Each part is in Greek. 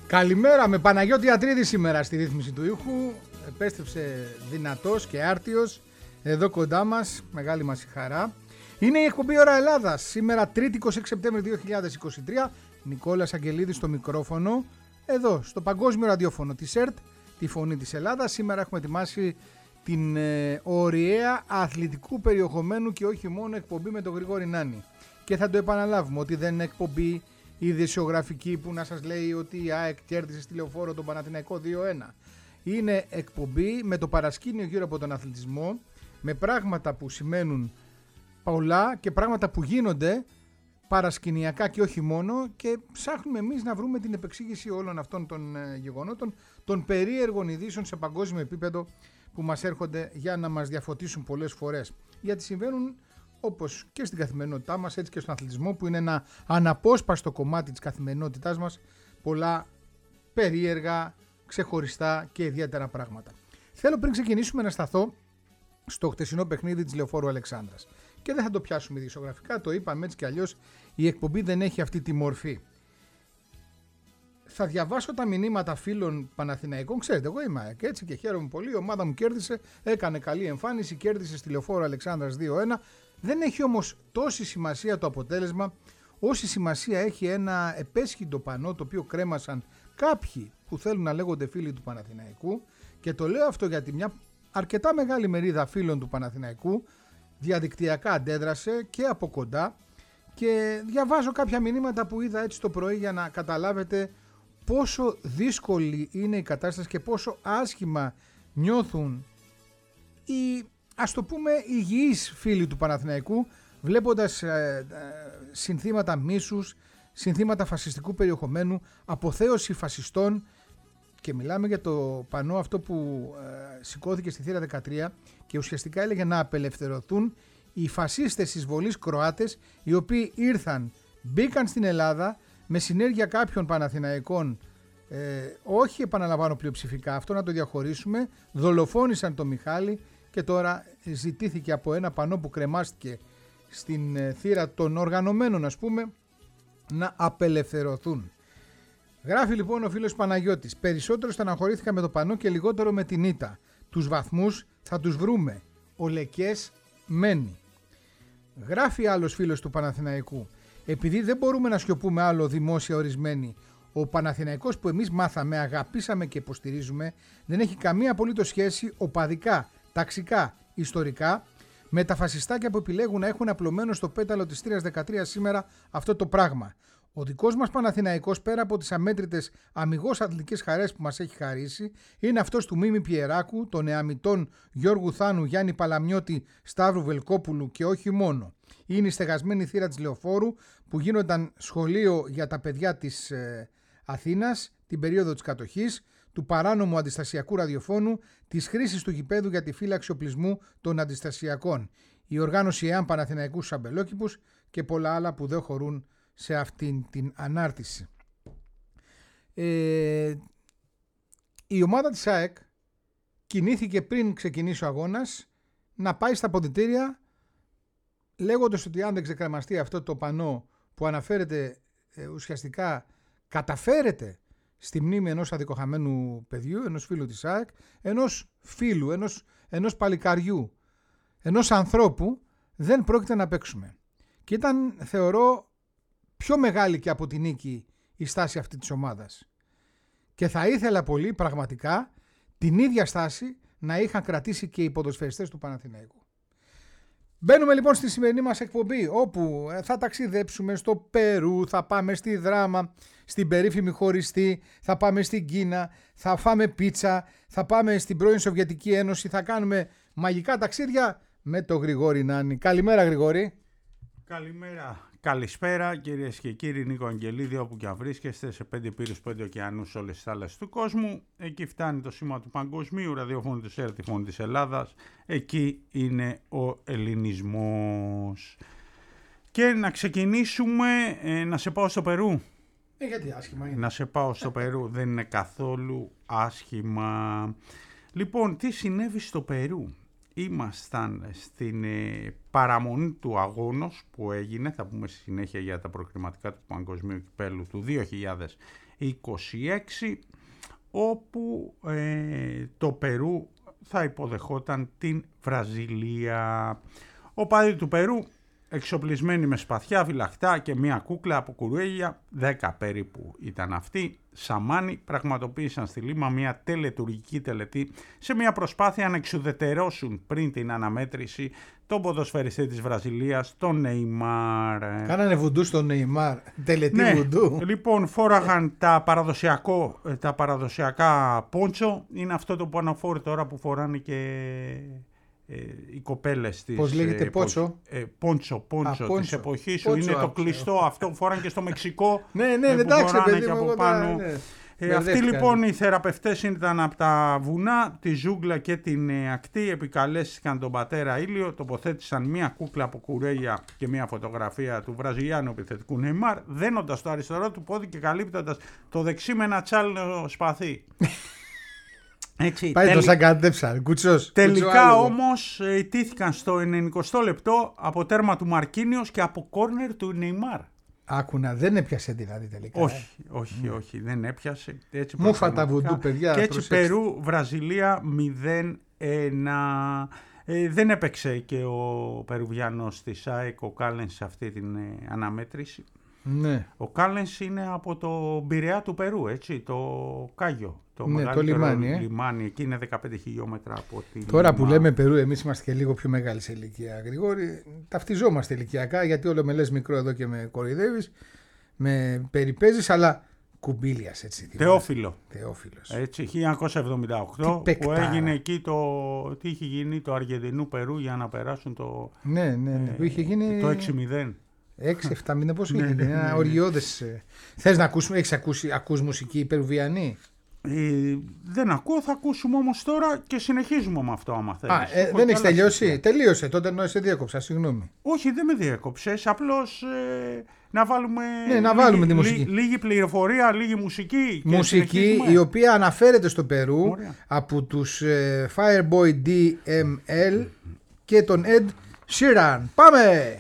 Καλημέρα με Παναγιώτη Ατρίδη σήμερα στη ρύθμιση του ήχου. Επέστρεψε δυνατός και άρτιος εδώ κοντά μας, μεγάλη μας η χαρά. Είναι η εκπομπή Ώρα Ελλάδας, σήμερα 3η 26 Σεπτέμβρη 2023. Νικόλας Αγγελίδης στο μικρόφωνο, εδώ στο παγκόσμιο ραδιόφωνο της ΕΡΤ, τη φωνή της Ελλάδας. Σήμερα έχουμε ετοιμάσει την ωριαία αθλητικού περιεχομένου και όχι μόνο εκπομπή με τον Γρηγόρη Νάνη. Και θα το επαναλάβουμε ότι δεν είναι εκπομπή ειδησιογραφική που να σας λέει ότι η ΑΕΚ κέρδισε στη Λεωφόρο τον Παναθηναϊκό 2-1. Είναι εκπομπή με το παρασκήνιο γύρω από τον αθλητισμό, με πράγματα που σημαίνουν πολλά και πράγματα που γίνονται παρασκηνιακά και όχι μόνο, και ψάχνουμε εμείς να βρούμε την επεξήγηση όλων αυτών των γεγονότων, των περίεργων ειδήσεων σε παγκόσμιο επίπεδο που μας έρχονται για να μας διαφωτίσουν πολλές φορές. Γιατί συμβαίνουν όπως και στην καθημερινότητά μας, έτσι και στον αθλητισμό, που είναι ένα αναπόσπαστο κομμάτι της καθημερινότητάς μας, πολλά περίεργα, ξεχωριστά και ιδιαίτερα πράγματα. Θέλω πριν ξεκινήσουμε να σταθώ στο χτεσινό παιχνίδι της Λεωφόρου Αλεξάνδρας. Και δεν θα το πιάσουμε ειδησιογραφικά, το είπαμε έτσι κι αλλιώς, η εκπομπή δεν έχει αυτή τη μορφή. Θα διαβάσω τα μηνύματα φίλων Παναθηναϊκών. Ξέρετε, εγώ είμαι ΑΕΚ, έτσι, και χαίρομαι πολύ. Η ομάδα μου κέρδισε, έκανε καλή εμφάνιση, κέρδισε στη Λεωφόρο Αλεξάνδρας 2-1. Δεν έχει όμως τόση σημασία το αποτέλεσμα, όση σημασία έχει ένα επέσχυντο πανό το οποίο κρέμασαν κάποιοι που θέλουν να λέγονται φίλοι του Παναθηναϊκού. Και το λέω αυτό γιατί μια αρκετά μεγάλη μερίδα φίλων του Παναθηναϊκού διαδικτυακά αντέδρασε και από κοντά, και διαβάζω κάποια μηνύματα που είδα έτσι το πρωί για να καταλάβετε πόσο δύσκολη είναι η κατάσταση και πόσο άσχημα νιώθουν οι, ας το πούμε, υγιείς φίλοι του Παναθηναϊκού, βλέποντας συνθήματα μίσους, συνθήματα φασιστικού περιεχομένου, αποθέωση φασιστών. Και μιλάμε για το πανό αυτό που σηκώθηκε στη θύρα 13 και ουσιαστικά έλεγε να απελευθερωθούν οι φασίστες εισβολείς Κροάτες, οι οποίοι ήρθαν, μπήκαν στην Ελλάδα με συνέργεια κάποιων Παναθηναϊκών, όχι επαναλαμβάνω πλειοψηφικά, αυτό να το διαχωρίσουμε, δολοφόνησαν τον Μιχάλη και τώρα ζητήθηκε από ένα πανό που κρεμάστηκε στην θύρα των οργανωμένων, ας πούμε, να απελευθερωθούν. Γράφει λοιπόν ο φίλος Παναγιώτης: περισσότερο στεναχωρήθηκα με το πανό και λιγότερο με την ήττα. Τους βαθμούς θα τους βρούμε. Ο Λεκές μένει. Γράφει άλλος φίλος του Παναθηναϊκού: επειδή δεν μπορούμε να σιωπούμε άλλο δημόσια ορισμένοι, ο Παναθηναϊκός που εμείς μάθαμε, αγαπήσαμε και υποστηρίζουμε, δεν έχει καμία απολύτως σχέση οπαδικά, ταξικά, ιστορικά με τα φασιστάκια που επιλέγουν να έχουν απλωμένο στο πέταλο της θύρας 13 σήμερα αυτό το πράγμα. Ο δικός μας Παναθηναϊκός, πέρα από τις αμέτρητες αμιγώς αθλητικές χαρές που μας έχει χαρίσει, είναι αυτός του Μίμη Πιεράκου, των νεαμιτών Γιώργου Θάνου, Γιάννη Παλαμιώτη, Σταύρου Βελκόπουλου και όχι μόνο. Είναι η στεγασμένη θύρα της Λεωφόρου που γίνονταν σχολείο για τα παιδιά της Αθήνας την περίοδο της κατοχής, του παράνομου αντιστασιακού ραδιοφώνου, της χρήσης του γηπέδου για τη φύλαξη οπλισμού των αντιστασιακών, η οργάνωση ΕΑΜ Παναθηναϊκού στους αμπελόκηπους και πολλά άλλα που δεν χωρούν σε αυτήν την ανάρτηση. Η ομάδα της ΑΕΚ κινήθηκε πριν ξεκινήσει ο αγώνας να πάει στα αποδυτήρια, λέγοντας ότι αν δεν ξεκρεμαστεί αυτό το πανό που αναφέρεται, ουσιαστικά καταφέρεται στη μνήμη ενός αδικοχαμένου παιδιού, ενός φίλου της ΑΕΚ, ενός φίλου, ενός παλικαριού, ενός ανθρώπου, δεν πρόκειται να παίξουμε. Και ήταν, θεωρώ, πιο μεγάλη και από την νίκη η στάση αυτή της ομάδας. Και θα ήθελα πολύ πραγματικά την ίδια στάση να είχαν κρατήσει και οι ποδοσφαιριστές του Παναθηναϊκού. Μπαίνουμε λοιπόν στη σημερινή μας εκπομπή, όπου θα ταξιδέψουμε στο Περού, θα πάμε στη Δράμα, στην περίφημη χωριστή, θα πάμε στην Κίνα, θα φάμε πίτσα, θα πάμε στην πρώην Σοβιετική Ένωση, θα κάνουμε μαγικά ταξίδια με τον Γρηγόρη Νάνη. Καλημέρα Γρηγόρη. Καλημέρα. Καλησπέρα κυρίες και κύριοι, Νίκο Αγγελίδη, όπου και αν βρίσκεστε, σε 5 πύρους, 5 ωκεανούς, όλες τις θάλασσες του κόσμου. Εκεί φτάνει το σήμα του παγκοσμίου ραδιοφώνου της ΕΡΤ, τη φωνή της Ελλάδας. Εκεί είναι ο ελληνισμός. Και να ξεκινήσουμε, να σε πάω στο Περού. Γιατί άσχημα είναι. Να σε πάω στο Περού, δεν είναι καθόλου άσχημα. Λοιπόν, τι συνέβη στο Περού? Ήμασταν στην παραμονή του αγώνος που έγινε, θα πούμε στη συνέχεια για τα προκριματικά του Παγκοσμίου Κυπέλλου του όπου το Περού θα υποδεχόταν την Βραζιλία. Οπαδοί του Περού, εξοπλισμένοι με σπαθιά, φυλαχτά και μια κούκλα από κουρουέλια, 10 περίπου ήταν αυτοί, σαμάνοι, πραγματοποίησαν στη Λίμα μια τελετουργική τελετή σε μια προσπάθεια να εξουδετερώσουν πριν την αναμέτρηση τον ποδοσφαιριστή της Βραζιλίας, τον Νεϊμάρ. Κάνανε βουντού στον Νεϊμάρ, τελετή βουντού. Λοιπόν, φόραγαν τα παραδοσιακά πόντσο, είναι αυτό το που αναφόρει τώρα που φοράνε και οι κοπέλες της. Πώς λέγεται, πότσο? Πόντσο της εποχής σου. Είναι το κλειστό αυτό που φοράνε και στο Μεξικό. Ναι, εντάξει, παιδί και από πάνω. Αυτοί λοιπόν οι θεραπευτές ήταν από τα βουνά, τη ζούγκλα και την ακτή, επικαλέστηκαν τον πατέρα Ήλιο, τοποθέτησαν μία κούκλα από κουρέλια και μία φωτογραφία του Βραζιλιάνου επιθετικού Νεϊμάρ, δένοντας το αριστερό του πόδι και καλύπτοντας το δεξί με ένα τσάλινο σπαθί. Έτσι, πάει το σαγκαντέψαν, κουτσός. Τελικά όμως ιτήθηκαν στο 90 λεπτό από τέρμα του Μαρκίνιος και από κόρνερ του Νεϊμάρ. Άκουνα, δεν έπιασε δηλαδή τελικά. Όχι, δεν έπιασε. Μούφα τα βουντού, παιδιά. Και έτσι Περού, Βραζιλία 0-1. Δεν έπαιξε και ο Περουβιανός της ΑΕΚ, ο Κάλενς, σε αυτή την αναμέτρηση. Ναι. Ο Κάλενς είναι από το Πειραιά του Περού, έτσι, το Κάγιο. Το λιμάνι, εκεί είναι 15 χιλιόμετρα από τη Τώρα που λέμε Περού, εμείς είμαστε και λίγο πιο μεγάλοι σε ηλικία, Γρηγόρη. Ταυτιζόμαστε ηλικιακά, γιατί όλο με λες μικρό εδώ και με κοροϊδεύεις, με περιπέζεις, αλλά κουμπίλιας, έτσι. Θεόφιλος. Έτσι, 1978 που έγινε εκεί τι είχε γίνει το Αργεντινού Περού για να περάσουν το. Ναι, που είχε γίνει. Το 6-0. 6-7 μήνες, πώς είχε γίνει, ένα οργιώδες. Θες να ακούσουμε, ακούς μουσική περουβιανή? Δεν ακούω, θα ακούσουμε όμως τώρα και συνεχίζουμε με αυτό άμα θέλεις. Δεν έχεις τελειώσει? Τελείωσε, τότε ενώ σε διέκοψα, συγγνώμη. Όχι, δεν με διέκοψες, απλώς να βάλουμε, τη μουσική. Λίγη πληροφορία, λίγη μουσική. Μουσική η οποία αναφέρεται στο Περού. Ωραία. Από τους Fireboy DML και τον Ed Sheeran. Πάμε!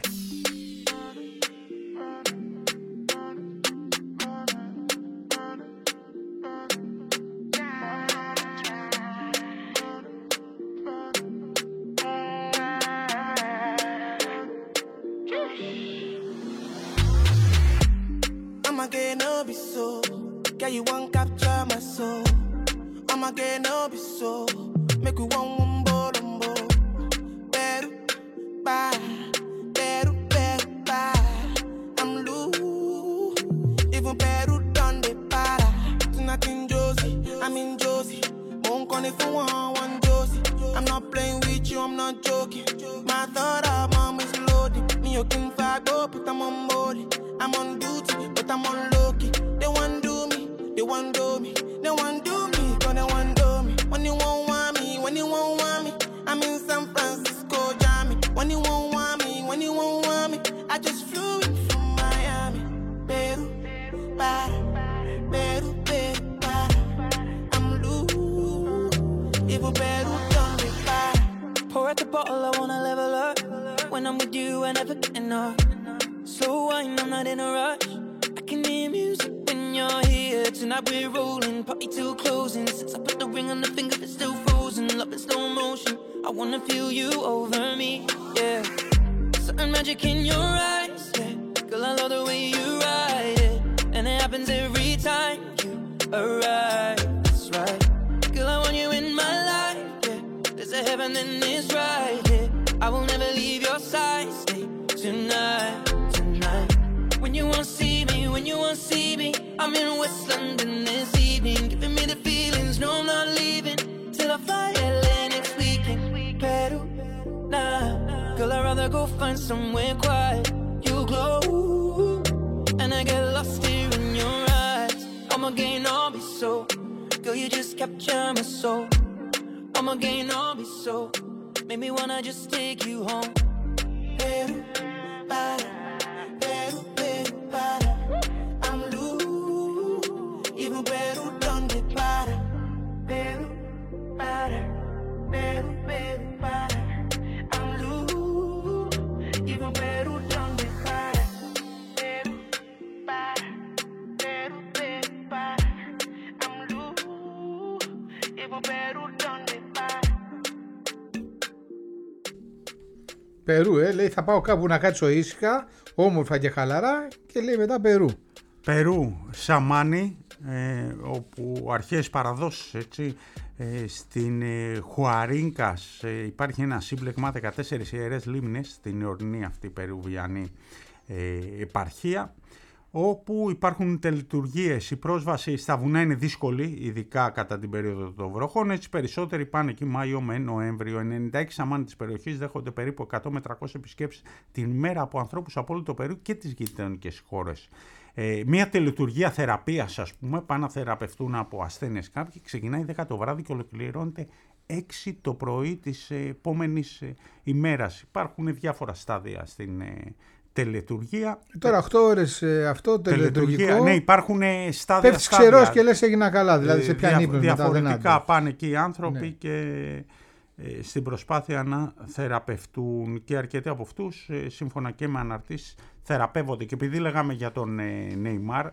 Περού, λέει θα πάω κάπου να κάτσω ήσυχα, όμορφα και χαλαρά και λέει μετά Περού. Περού, Σαμάνι, όπου αρχαίες παραδόσεις, έτσι, στην Χουαρίνκας υπάρχει ένα σύμπλεγμα 14 ιερές λίμνες στην ορεινή αυτή περουβιανή επαρχία, όπου υπάρχουν τελετουργίες. Η πρόσβαση στα βουνά είναι δύσκολη, ειδικά κατά την περίοδο των βροχών, έτσι περισσότεροι πάνε εκεί Μάιο με Νοέμβριο. 96 σαμάνι της περιοχής δέχονται περίπου 100 με 300 επισκέψεις την μέρα από ανθρώπους από όλο το Περού και τις γειτονικές χώρες. Μία τελετουργία θεραπείας, ας πούμε, πάνε να θεραπευτούν από ασθένειες κάποιοι, ξεκινάει 10 το βράδυ και ολοκληρώνεται 6 το πρωί της επόμενης ημέρας. Υπάρχουν διάφορα στάδια στην τελετουργία. Τώρα 8 ώρες αυτό τελετουργικό. Ναι, υπάρχουν στάδια. Πέφτεις ξερός και λες έγινα καλά, δηλαδή σε πιάνει ύπνος μετά. Διαφορετικά πάνε εκεί οι άνθρωποι και στην προσπάθεια να θεραπευτούν, και αρκετοί από αυτούς, σύμφωνα και με αναρτήσεις, θεραπεύονται. Και επειδή λέγαμε για τον Νεϊμάρ,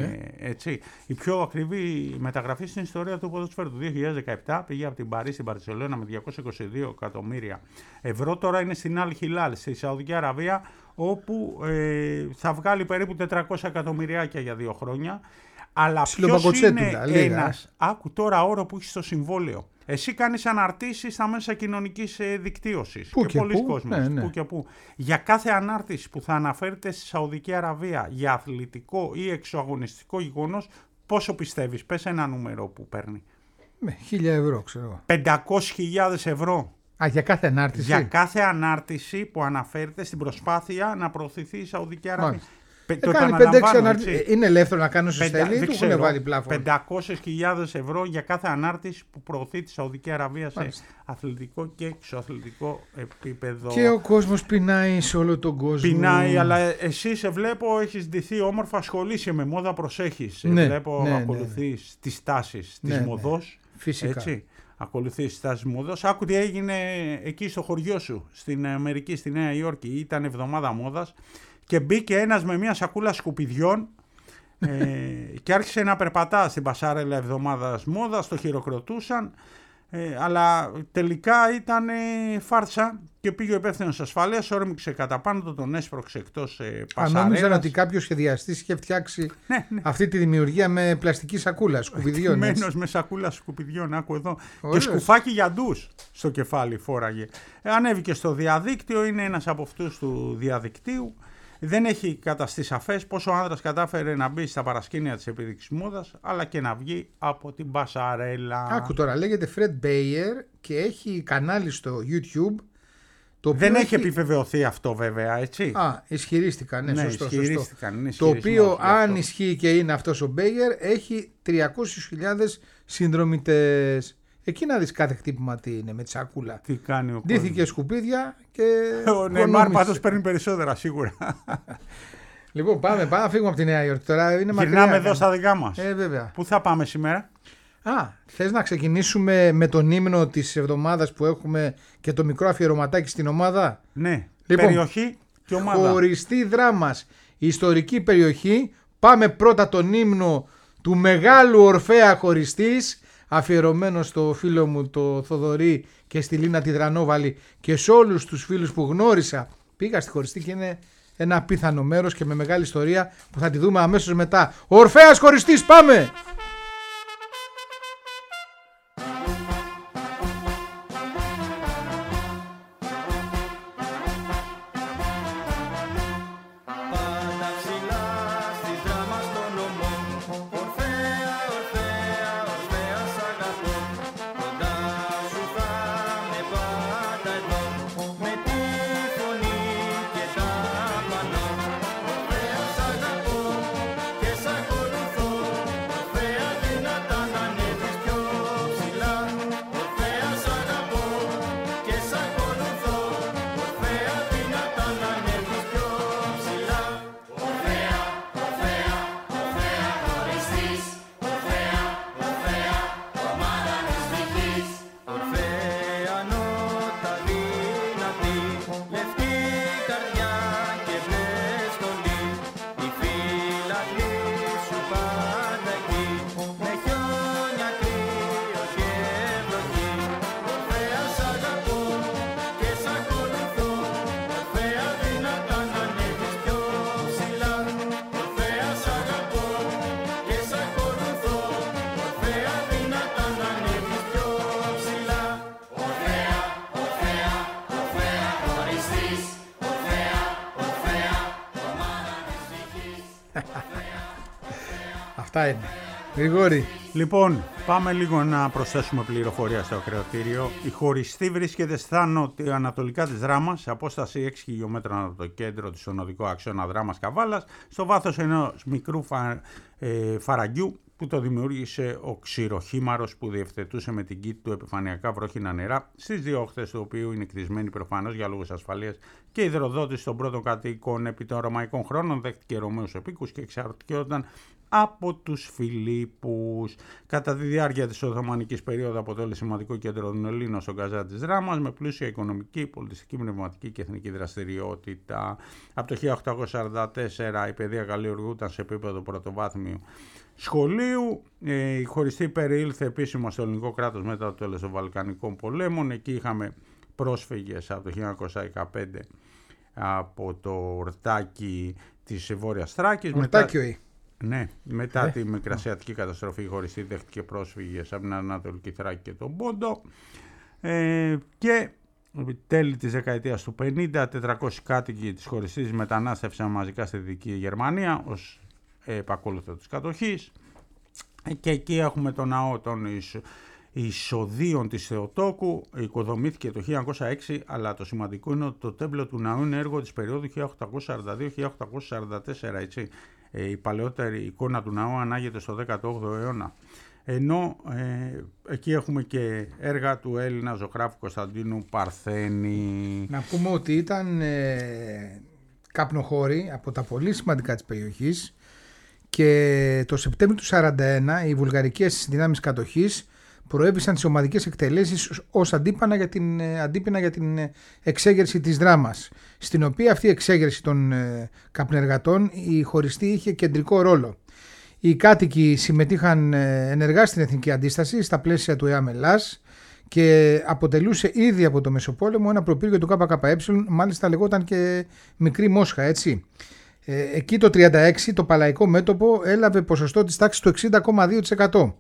έτσι, η πιο ακριβή μεταγραφή στην ιστορία του ποδοσφαίρου του 2017 πήγε από την Παρί στην Μπαρσελόνα με 222 εκατομμύρια ευρώ. Τώρα είναι στην Αλ Χιλάλ στη Σαουδική Αραβία, όπου θα βγάλει περίπου 400 εκατομμυριάκια για 2 χρόνια. Αλλά ποιος είναι ένας, άκου τώρα όρο που έχει στο συμβόλαιο. Εσύ κάνεις αναρτήσεις στα μέσα κοινωνικής δικτύωσης και πολλοί κόσμος, που και που. Για κάθε ανάρτηση που θα αναφέρεται στη Σαουδική Αραβία για αθλητικό ή εξωαγωνιστικό γεγονός, πόσο πιστεύεις? Πες ένα νούμερο που παίρνει. 1.000 ευρώ, ξέρω. 500.000 ευρώ. Για κάθε ανάρτηση. Για κάθε ανάρτηση που αναφέρεται στην προσπάθεια να προωθηθεί η Σαουδική Αραβία. Κάνει 5-6 ανάρτησεις. Είναι ελεύθερο να κάνει όσο θέλει ή του έχουν βάλει πλάφο? 500.000 ευρώ για κάθε ανάρτηση που προωθεί τη Σαουδική Αραβία σε αθλητικό και εξωαθλητικό επίπεδο. Και ο κόσμος πεινάει σε όλο τον κόσμο. Πεινάει, αλλά εσύ σε βλέπω, έχεις ντυθεί όμορφα, ασχολείσαι με μόδα, προσέχεις. Βλέπω, ακολουθείς τις τάσεις της μοδός. Φυσικά. Έτσι. Ακολουθείς τις τάσεις μόδας. Άκου τι έγινε εκεί στο χωριό σου, στην Αμερική, στη Νέα Υόρκη. Ήταν εβδομάδα μόδας. Και μπήκε ένας με μια σακούλα σκουπιδιών και άρχισε να περπατά στην πασάρελα εβδομάδας μόδας, το χειροκροτούσαν, αλλά τελικά ήταν φάρσα και πήγε ο υπεύθυνος ασφάλειας, όρμηξε κατά πάνω του, τον έσπρωξε εκτός πασάρελας. Νόμιζαν ότι κάποιος σχεδιαστής είχε φτιάξει αυτή τη δημιουργία με πλαστική σακούλα σκουπιδιών. Μένος με σακούλα σκουπιδιών, άκου εδώ. Και σκουφάκι για ντους στο κεφάλι φόραγε. Ανέβηκε στο διαδίκτυο, είναι ένας από αυτούς του διαδικτύου. Δεν έχει καταστεί σαφές πόσο ο άνδρας κατάφερε να μπει στα παρασκήνια της επίδειξης μόδας, αλλά και να βγει από την πασαρέλα. Άκου τώρα, λέγεται Fred Bayer και έχει κανάλι στο YouTube. Δεν έχει επιβεβαιωθεί αυτό βέβαια, έτσι. Ισχυρίστηκαν, ναι, σωστό. Ισχυρίστηκαν, το οποίο, αν ισχύει και είναι αυτός ο Bayer, έχει 300.000 συνδρομητές. Εκεί να δεις κάθε χτύπημα τι είναι με τη σακούλα. Τι κάνει ο ντύθηκε σκουπίδια και. Ο Νεϊμάρ πάντως παίρνει περισσότερα σίγουρα. Λοιπόν, πάμε να φύγουμε από τη Νέα Υόρκη τώρα. Είναι μακριά. Γυρνάμε εδώ στα δικά μας. Βέβαια. Πού θα πάμε σήμερα? Θες να ξεκινήσουμε με τον ύμνο της εβδομάδας που έχουμε και το μικρό αφιερωματάκι στην ομάδα? Ναι. Λοιπόν, περιοχή και ομάδα. Χωριστή Δράμας, ιστορική περιοχή. Πάμε πρώτα τον ύμνο του μεγάλου Ορφέα Χωριστής, αφιερωμένο στο φίλο μου το Θοδωρή και στη Λίνα τη Δρανόβαλη και σε όλους τους φίλους που γνώρισα. Πήγα στη Χωριστή και είναι ένα απίθανο μέρος και με μεγάλη ιστορία που θα τη δούμε αμέσως μετά. Ορφέας Χωριστής, πάμε! Αυτά είναι. Γρηγόρη. Λοιπόν, πάμε λίγο να προσθέσουμε πληροφορία στο ακροατήριο. Η χωριστή βρίσκεται στα νοτιοανατολικά της Δράμας, σε απόσταση 6 χιλιόμετρων από το κέντρο της οδικό άξονα Δράμας Καβάλας, στο βάθος ενός μικρού φαραγγιού που το δημιούργησε ο ξηροχήμαρος που διευθετούσε με την κήτη του επιφανειακά βρόχινα νερά, στις δύο όχθες του οποίου είναι κτισμένη προφανώς για λόγους ασφαλείας και υδροδότηση των πρώτων κατοίκων επί των ρωμαϊκών χρόνων, δέχτηκε Ρωμαίους επίκους και εξαρτιόταν από τους Φιλίππους. Κατά τη διάρκεια της Οθωμανικής περίοδου αποτέλεσε σημαντικό κέντρο των Ελλήνων στον Καζά της Δράμας με πλούσια οικονομική, πολιτιστική, πνευματική και εθνική δραστηριότητα. Από το 1844 η παιδεία καλλιεργούταν σε επίπεδο πρωτοβάθμιου σχολείου. Η χωριστή περιήλθε επίσημα στο ελληνικό κράτος μετά το τέλος των Βαλκανικών πολέμων. Εκεί είχαμε πρόσφυγες από το 1915 από το ορτάκι της Βόρειας Θράκης. Μετά τη Μικρασιατική καταστροφή η χωριστή δέχτηκε πρόσφυγες από την Ανατολική Θράκη και τον Πόντο. Και τέλη της δεκαετίας του 50, 400 κάτοικοι της χωριστής μετανάστευσαν μαζικά στη Δυτική Γερμανία ως επακόλουθο της κατοχής. Και εκεί έχουμε το ναό των Εισοδίων της Θεοτόκου. Οικοδομήθηκε το 1906, αλλά το σημαντικό είναι ότι το τέμπλο του ναού είναι έργο της περίοδου 1842-1844, έτσι. Η παλαιότερη εικόνα του ναού ανάγεται στο 18ο αιώνα. Ενώ εκεί έχουμε και έργα του Έλληνα ζωγράφου Κωνσταντίνου Παρθένη. Να πούμε ότι ήταν καπνοχώροι από τα πολύ σημαντικά της περιοχής και το Σεπτέμβριο του 1941 οι βουλγαρικές δυνάμεις κατοχής προέβησαν τις ομαδικές εκτελέσεις ως αντίπεινα για την εξέγερση της Δράμας, στην οποία αυτή η εξέγερση των καπνεργατών η χωριστή είχε κεντρικό ρόλο. Οι κάτοικοι συμμετείχαν ενεργά στην εθνική αντίσταση στα πλαίσια του ΕΑΜΕΛΑΣ και αποτελούσε ήδη από το Μεσοπόλεμο ένα προπύργιο του ΚΚΕ, μάλιστα λεγόταν και Μικρή Μόσχα, έτσι. Εκεί το 1936 το παλαϊκό μέτωπο έλαβε ποσοστό της τάξης του 60,2%.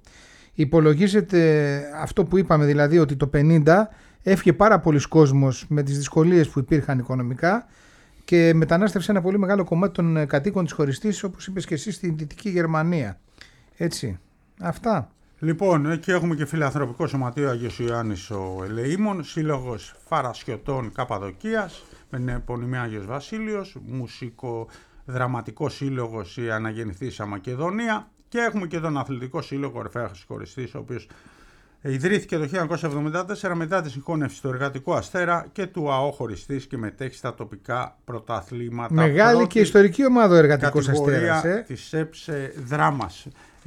Υπολογίζεται αυτό που είπαμε, δηλαδή ότι το 50 έφυγε πάρα πολλοί κόσμος με τις δυσκολίες που υπήρχαν οικονομικά και μετανάστευσε ένα πολύ μεγάλο κομμάτι των κατοίκων της χωριστής, όπως είπες και εσύ, στην Δυτική Γερμανία. Έτσι. Αυτά. Λοιπόν, εκεί έχουμε και φιλανθρωπικό σωματείο Αγιος Ιωάννης ο Ελεήμων, σύλλογος Φαρασιωτών Καπαδοκίας με την επωνυμία Άγιος Βασίλειος, μουσικο-δραματικό σύλλογος η Αναγεννηθήσα Μακεδονία. Και έχουμε και τον Αθλητικό Σύλλογο Ορφέας Χωριστής, ο οποίος ιδρύθηκε το 1974 μετά τη συγχώνευση του Εργατικού Αστέρα και του ΑΟ Χωριστής και μετέχει στα τοπικά πρωταθλήματα. Μεγάλη και ιστορική ομάδα ο Εργατικός Αστέρας. Της ΕΠΣ Δράμας.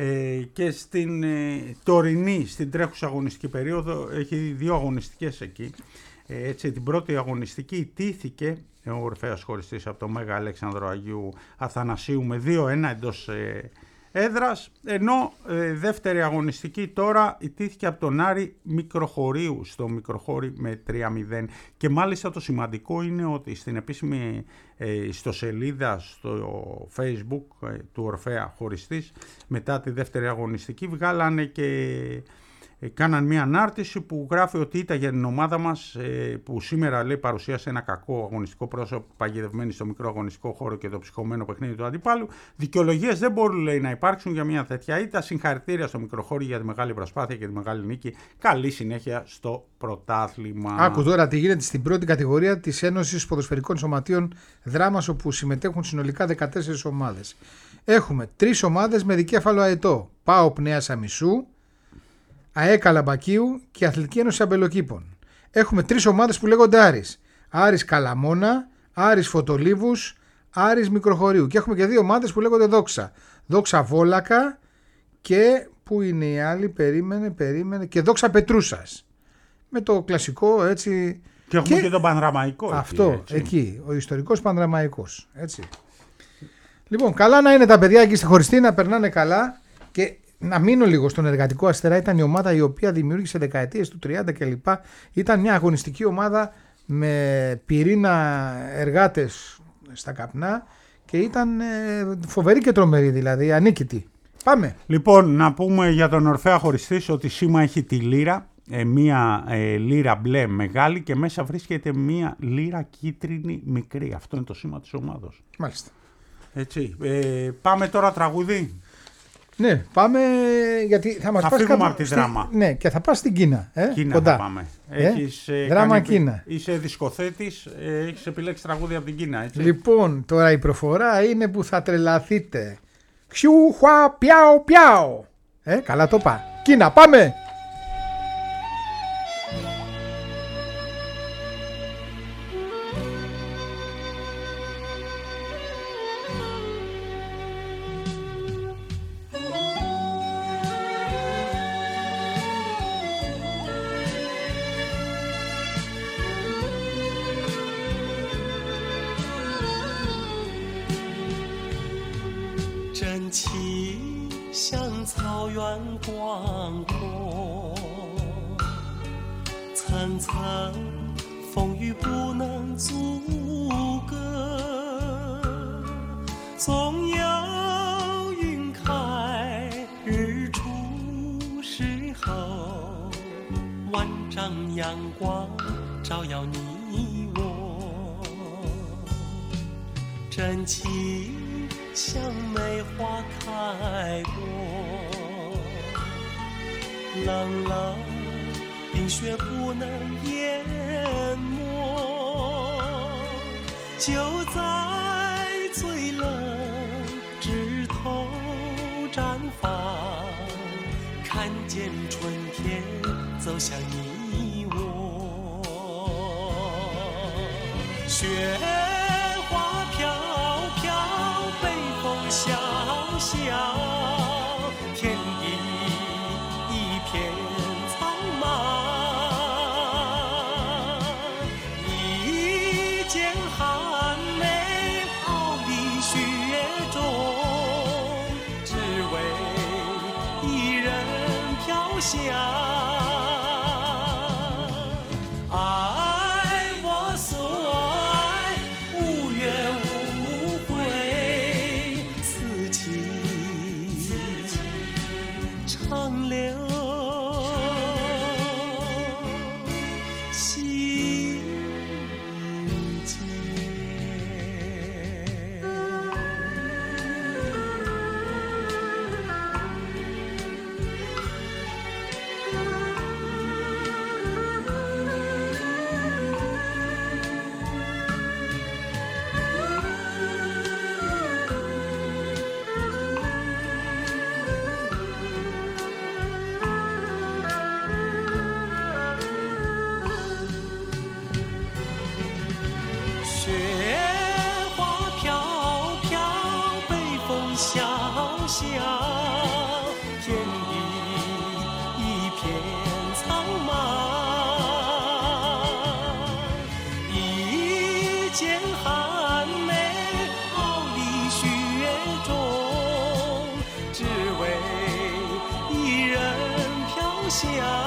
Και στην τωρινή, στην τρέχουσα αγωνιστική περίοδο, έχει δύο αγωνιστικές εκεί. Έτσι, την πρώτη αγωνιστική ιτήθηκε ο Ορφέας Χωριστής από το Μέγα Αλέξανδρο Αγίου Αθανασίου με 2-1 εντός έδρας, ενώ δεύτερη αγωνιστική τώρα ιτήθηκε από τον Άρη Μικροχωρίου στο Μικροχώρι με 3-0. Και μάλιστα το σημαντικό είναι ότι στην επίσημη ιστοσελίδα στο Facebook του Ορφέα Χωριστής μετά τη δεύτερη αγωνιστική βγάλανε και κάναν μια ανάρτηση που γράφει ότι ήταν για την ομάδα μας που σήμερα, λέει, παρουσίασε ένα κακό αγωνιστικό πρόσωπο παγιδευμένη στο μικρό αγωνιστικό χώρο και το ψυχωμένο παιχνίδι του αντιπάλου. Δικαιολογίες δεν μπορούν, λέει, να υπάρξουν για μια τέτοια ήττα. Συγχαρητήρια στο μικροχώρι για τη μεγάλη προσπάθεια και τη μεγάλη νίκη. Καλή συνέχεια στο πρωτάθλημα. Άκου τώρα τι γίνεται στην πρώτη κατηγορία της Ένωσης Ποδοσφαιρικών Σωματείων Δράμας, όπου συμμετέχουν συνολικά 14 ομάδες. Έχουμε 3 ομάδες με δικέφαλο αετό. ΠΑΟΚ Νέας Αμισού, ΑΕ Καλαμπακίου και Αθλητική Ένωση Αμπελοκήπων. Έχουμε 3 ομάδες που λέγονται Άρης. Άρης Καλαμώνα, Άρης Φωτολίβους, Άρης Μικροχωρίου. Και έχουμε και 2 ομάδες που λέγονται Δόξα. Δόξα Βόλακα και που είναι οι άλλοι, περίμενε, και Δόξα Πετρούσας. Με το κλασικό, έτσι. Και έχουμε και τον Πανδραμαϊκό. Αυτό, εκεί, ο ιστορικός Πανδραμαϊκός. Έτσι. Λοιπόν, καλά να είναι τα παιδιά εκεί στη χωριστή, να περνάνε καλά. Και να μείνω λίγο στον Εργατικό Αστέρα. Ήταν η ομάδα η οποία δημιούργησε δεκαετίες του 30 κλπ. Ήταν μια αγωνιστική ομάδα με πυρήνα εργάτες στα καπνά και ήταν φοβερή και τρομερή, δηλαδή ανίκητη. Πάμε. Λοιπόν, να πούμε για τον Ορφέα Χωριστής ότι σήμα έχει τη λύρα. Μία λύρα μπλε μεγάλη και μέσα βρίσκεται μία λύρα κίτρινη μικρή. Αυτό είναι το σήμα της ομάδος. Μάλιστα. Έτσι. Πάμε τώρα τραγουδί. Ναι, πάμε γιατί θα μας θα πας φύγουμε από τη δράμα. Ναι, και θα πας στην Κίνα. Κίνα κοντά. θα πάμε. Έχεις, δράμα Κίνα. Είσαι δισκοθέτης, έχεις επιλέξει τραγούδια από την Κίνα, έτσι. Λοιπόν, τώρα η προφορά είναι που θα τρελαθείτε. Ξιου χουα πιάο πιάο. Καλά το πά. Κίνα, πάμε! 真气像草原广阔，层层风雨不能阻隔，总有云开日出时候，万丈阳光照耀你我，真气像梅花开过，冷冷冰雪不能淹没，就在最冷枝头绽放，看见春天走向你我，雪花飘飘，北风萧萧，天地一片苍茫，一剪寒梅傲立雪中，只为一人飘香。爱我所爱，无怨无悔，此情长留心间。雪花飘飘，北风萧萧，天地一片苍茫，一剪寒梅傲立雪中，只为一人飘香。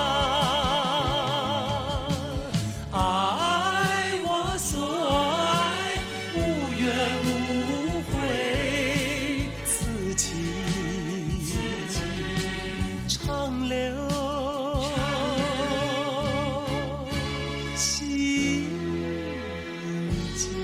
爱我所爱，无怨无悔，此情长留心间。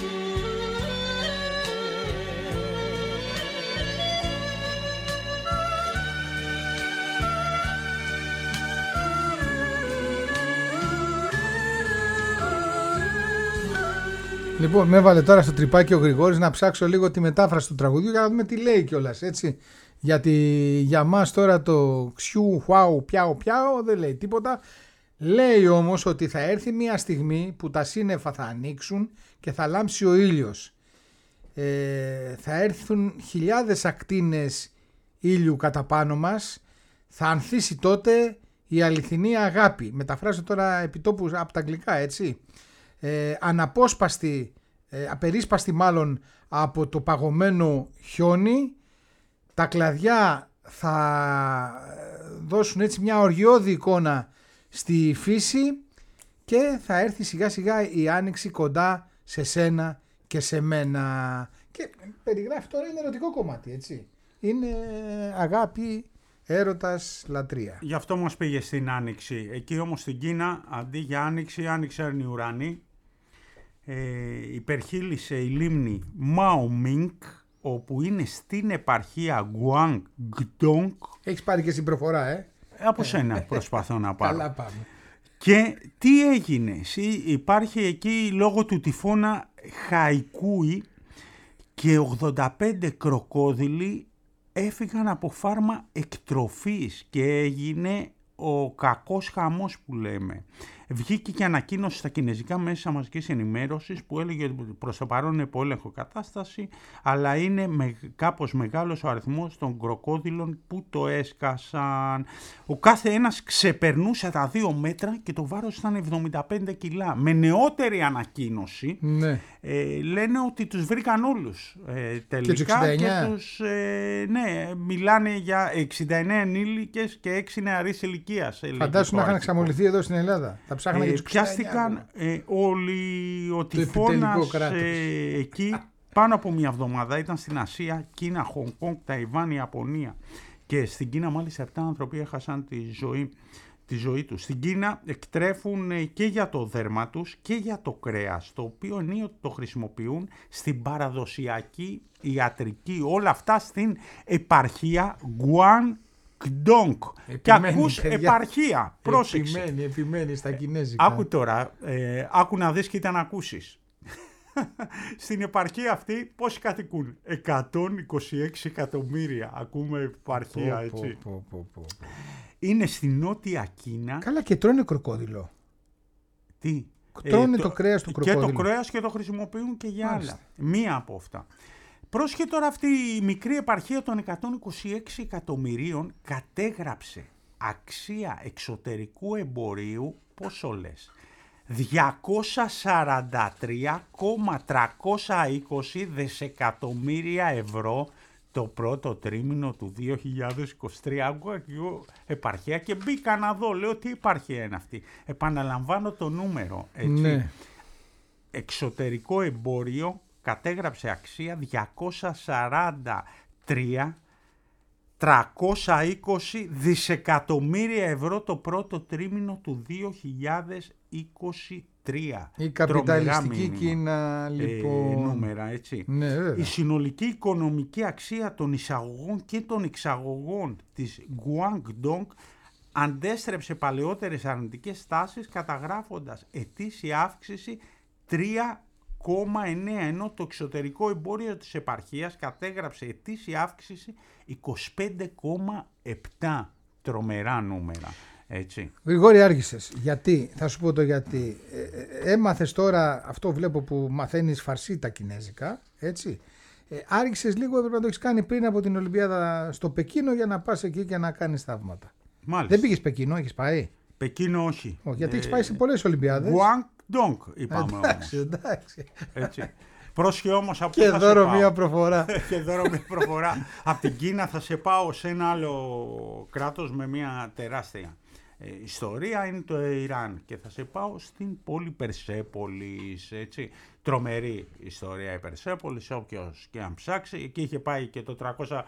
Λοιπόν, με έβαλε τώρα στο τρυπάκι ο Γρηγόρης να ψάξω λίγο τη μετάφραση του τραγουδιού για να δούμε τι λέει κιόλας, έτσι. Γιατί για μας τώρα το ξιου χουάου πιάου πιάου δεν λέει τίποτα. Λέει όμως ότι θα έρθει μια στιγμή που τα σύννεφα θα ανοίξουν και θα λάμψει ο ήλιος. Θα έρθουν χιλιάδες ακτίνες ήλιου κατά πάνω μας. Θα ανθίσει τότε η αληθινή αγάπη. Μεταφράζω τώρα επιτόπου από τα αγγλικά, έτσι. Αναπόσπαστη, απερίσπαστη μάλλον από το παγωμένο χιόνι. Τα κλαδιά θα δώσουν έτσι μια οργιώδη εικόνα στη φύση και θα έρθει σιγά σιγά η άνοιξη κοντά σε σένα και σε μένα. Και περιγράφει τώρα, είναι ερωτικό κομμάτι, έτσι. Είναι αγάπη, έρωτας, λατρεία. Γι' αυτό μας πήγε στην Άνοιξη. Εκεί όμως στην Κίνα, αντί για Άνοιξη, άνοιξαν οι ουρανοί. Υπερχείλησε η λίμνη Μάο Μίνκ, όπου είναι στην επαρχία Guangdong. Έχεις πάρει και στην προφορά, Από σένα προσπαθώ να πάρω. Καλά πάμε. Και τι έγινε, υπάρχει εκεί λόγω του τυφώνα Χαϊκούι και 85 κροκόδιλοι έφυγαν από φάρμα εκτροφής και έγινε ο κακός χαμός που λέμε. Βγήκε και ανακοίνωση στα κινέζικα μέσα μαζικής ενημέρωσης που έλεγε ότι προς το παρόν είναι υπό έλεγχο κατάσταση, αλλά είναι κάπως μεγάλος ο αριθμός των κροκόδιλων που το έσκασαν. Ο κάθε ένας ξεπερνούσε τα 2 μέτρα και το βάρος ήταν 75 κιλά. Με νεότερη ανακοίνωση λένε ότι τους βρήκαν όλους τελικά και τους μιλάνε για 69 ενήλικες και 6 νεαρής ηλικίας. Φαντάσου να είχαν εξαμολυθεί εδώ στην Ελλάδα. Πιάστηκαν όλοι ο τυφώνας εκεί πάνω από μια εβδομάδα. Ήταν στην Ασία, Κίνα, Χονγκ Κονγκ, Ταϊβάν, Ιαπωνία. Και στην Κίνα μάλιστα 7 άνθρωποι έχασαν τη ζωή τους. Στην Κίνα εκτρέφουν και για το δέρμα τους και για το κρέας, το οποίο ενίοτε το χρησιμοποιούν στην παραδοσιακή ιατρική. Όλα αυτά στην επαρχία Guangdong. Και ακούς επαρχία. Πρόσεξε. Επιμένει στα κινέζικα. Άκου τώρα, άκου να δεις και ήταν να ακούσεις. Στην επαρχία αυτή πόσοι κατοικούν? 126 εκατομμύρια. Ακούμε επαρχία, έτσι. Είναι στη Νότια Κίνα. Καλά, και τρώνε κροκόδιλο. Τι? Τρώνε το κρέας του κροκόδιλου. Και το κρέας και το χρησιμοποιούν και για άλλα. Μία από αυτά. Πρόσχε τώρα αυτή η μικρή επαρχία των 126 εκατομμυρίων κατέγραψε αξία εξωτερικού εμπορίου, πόσο λες, 243,320 δισεκατομμύρια ευρώ το πρώτο τρίμηνο του 2023. Άκουγα και εγώ επαρχία και μπήκα να δω, λέω τι επαρχία είναι αυτή. Επαναλαμβάνω το νούμερο, έτσι. Ναι. Εξωτερικό εμπόριο κατέγραψε αξία 243,320 δισεκατομμύρια ευρώ το πρώτο τρίμηνο του 2023. Η καπιταλιστική Κίνα, λοιπόν. Νούμερα, έτσι. Ναι, η συνολική οικονομική αξία των εισαγωγών και των εξαγωγών της Guangdong αντέστρεψε παλαιότερες αρνητικές τάσεις, καταγράφοντας ετήσια αύξηση 3,9, ενώ το εξωτερικό εμπόριο της επαρχίας κατέγραψε ετήσια αύξηση 25,7. Τρομερά νούμερα, έτσι. Γρηγόρη, άργησες. Γιατί? Θα σου πω το γιατί. Έμαθες τώρα, αυτό βλέπω που μαθαίνεις φαρσί τα κινέζικα, έτσι. Άργησες λίγο, έπρεπε να το έχεις κάνει πριν από την Ολυμπιάδα στο Πεκίνο για να πας εκεί και να κάνεις θαύματα. Μάλιστα. Δεν πήγες Πεκίνο, έχεις πάει? Πεκίνο όχι. Γιατί έχεις πάει σε πολλές Ολυμπιάδες. Guangdong είπαμε όμως. Εντάξει. Έτσι. Πρόσχε όμως από και δώρο μία προφορά. Και δώρο μία προφορά. Από την Κίνα θα σε πάω σε ένα άλλο κράτος με μία τεράστια ιστορία, είναι το Ιράν, και θα σε πάω στην πόλη Περσέπολης, έτσι. Τρομερή ιστορία η Περσέπολης, όποιος και αν ψάξει. Εκεί είχε πάει και το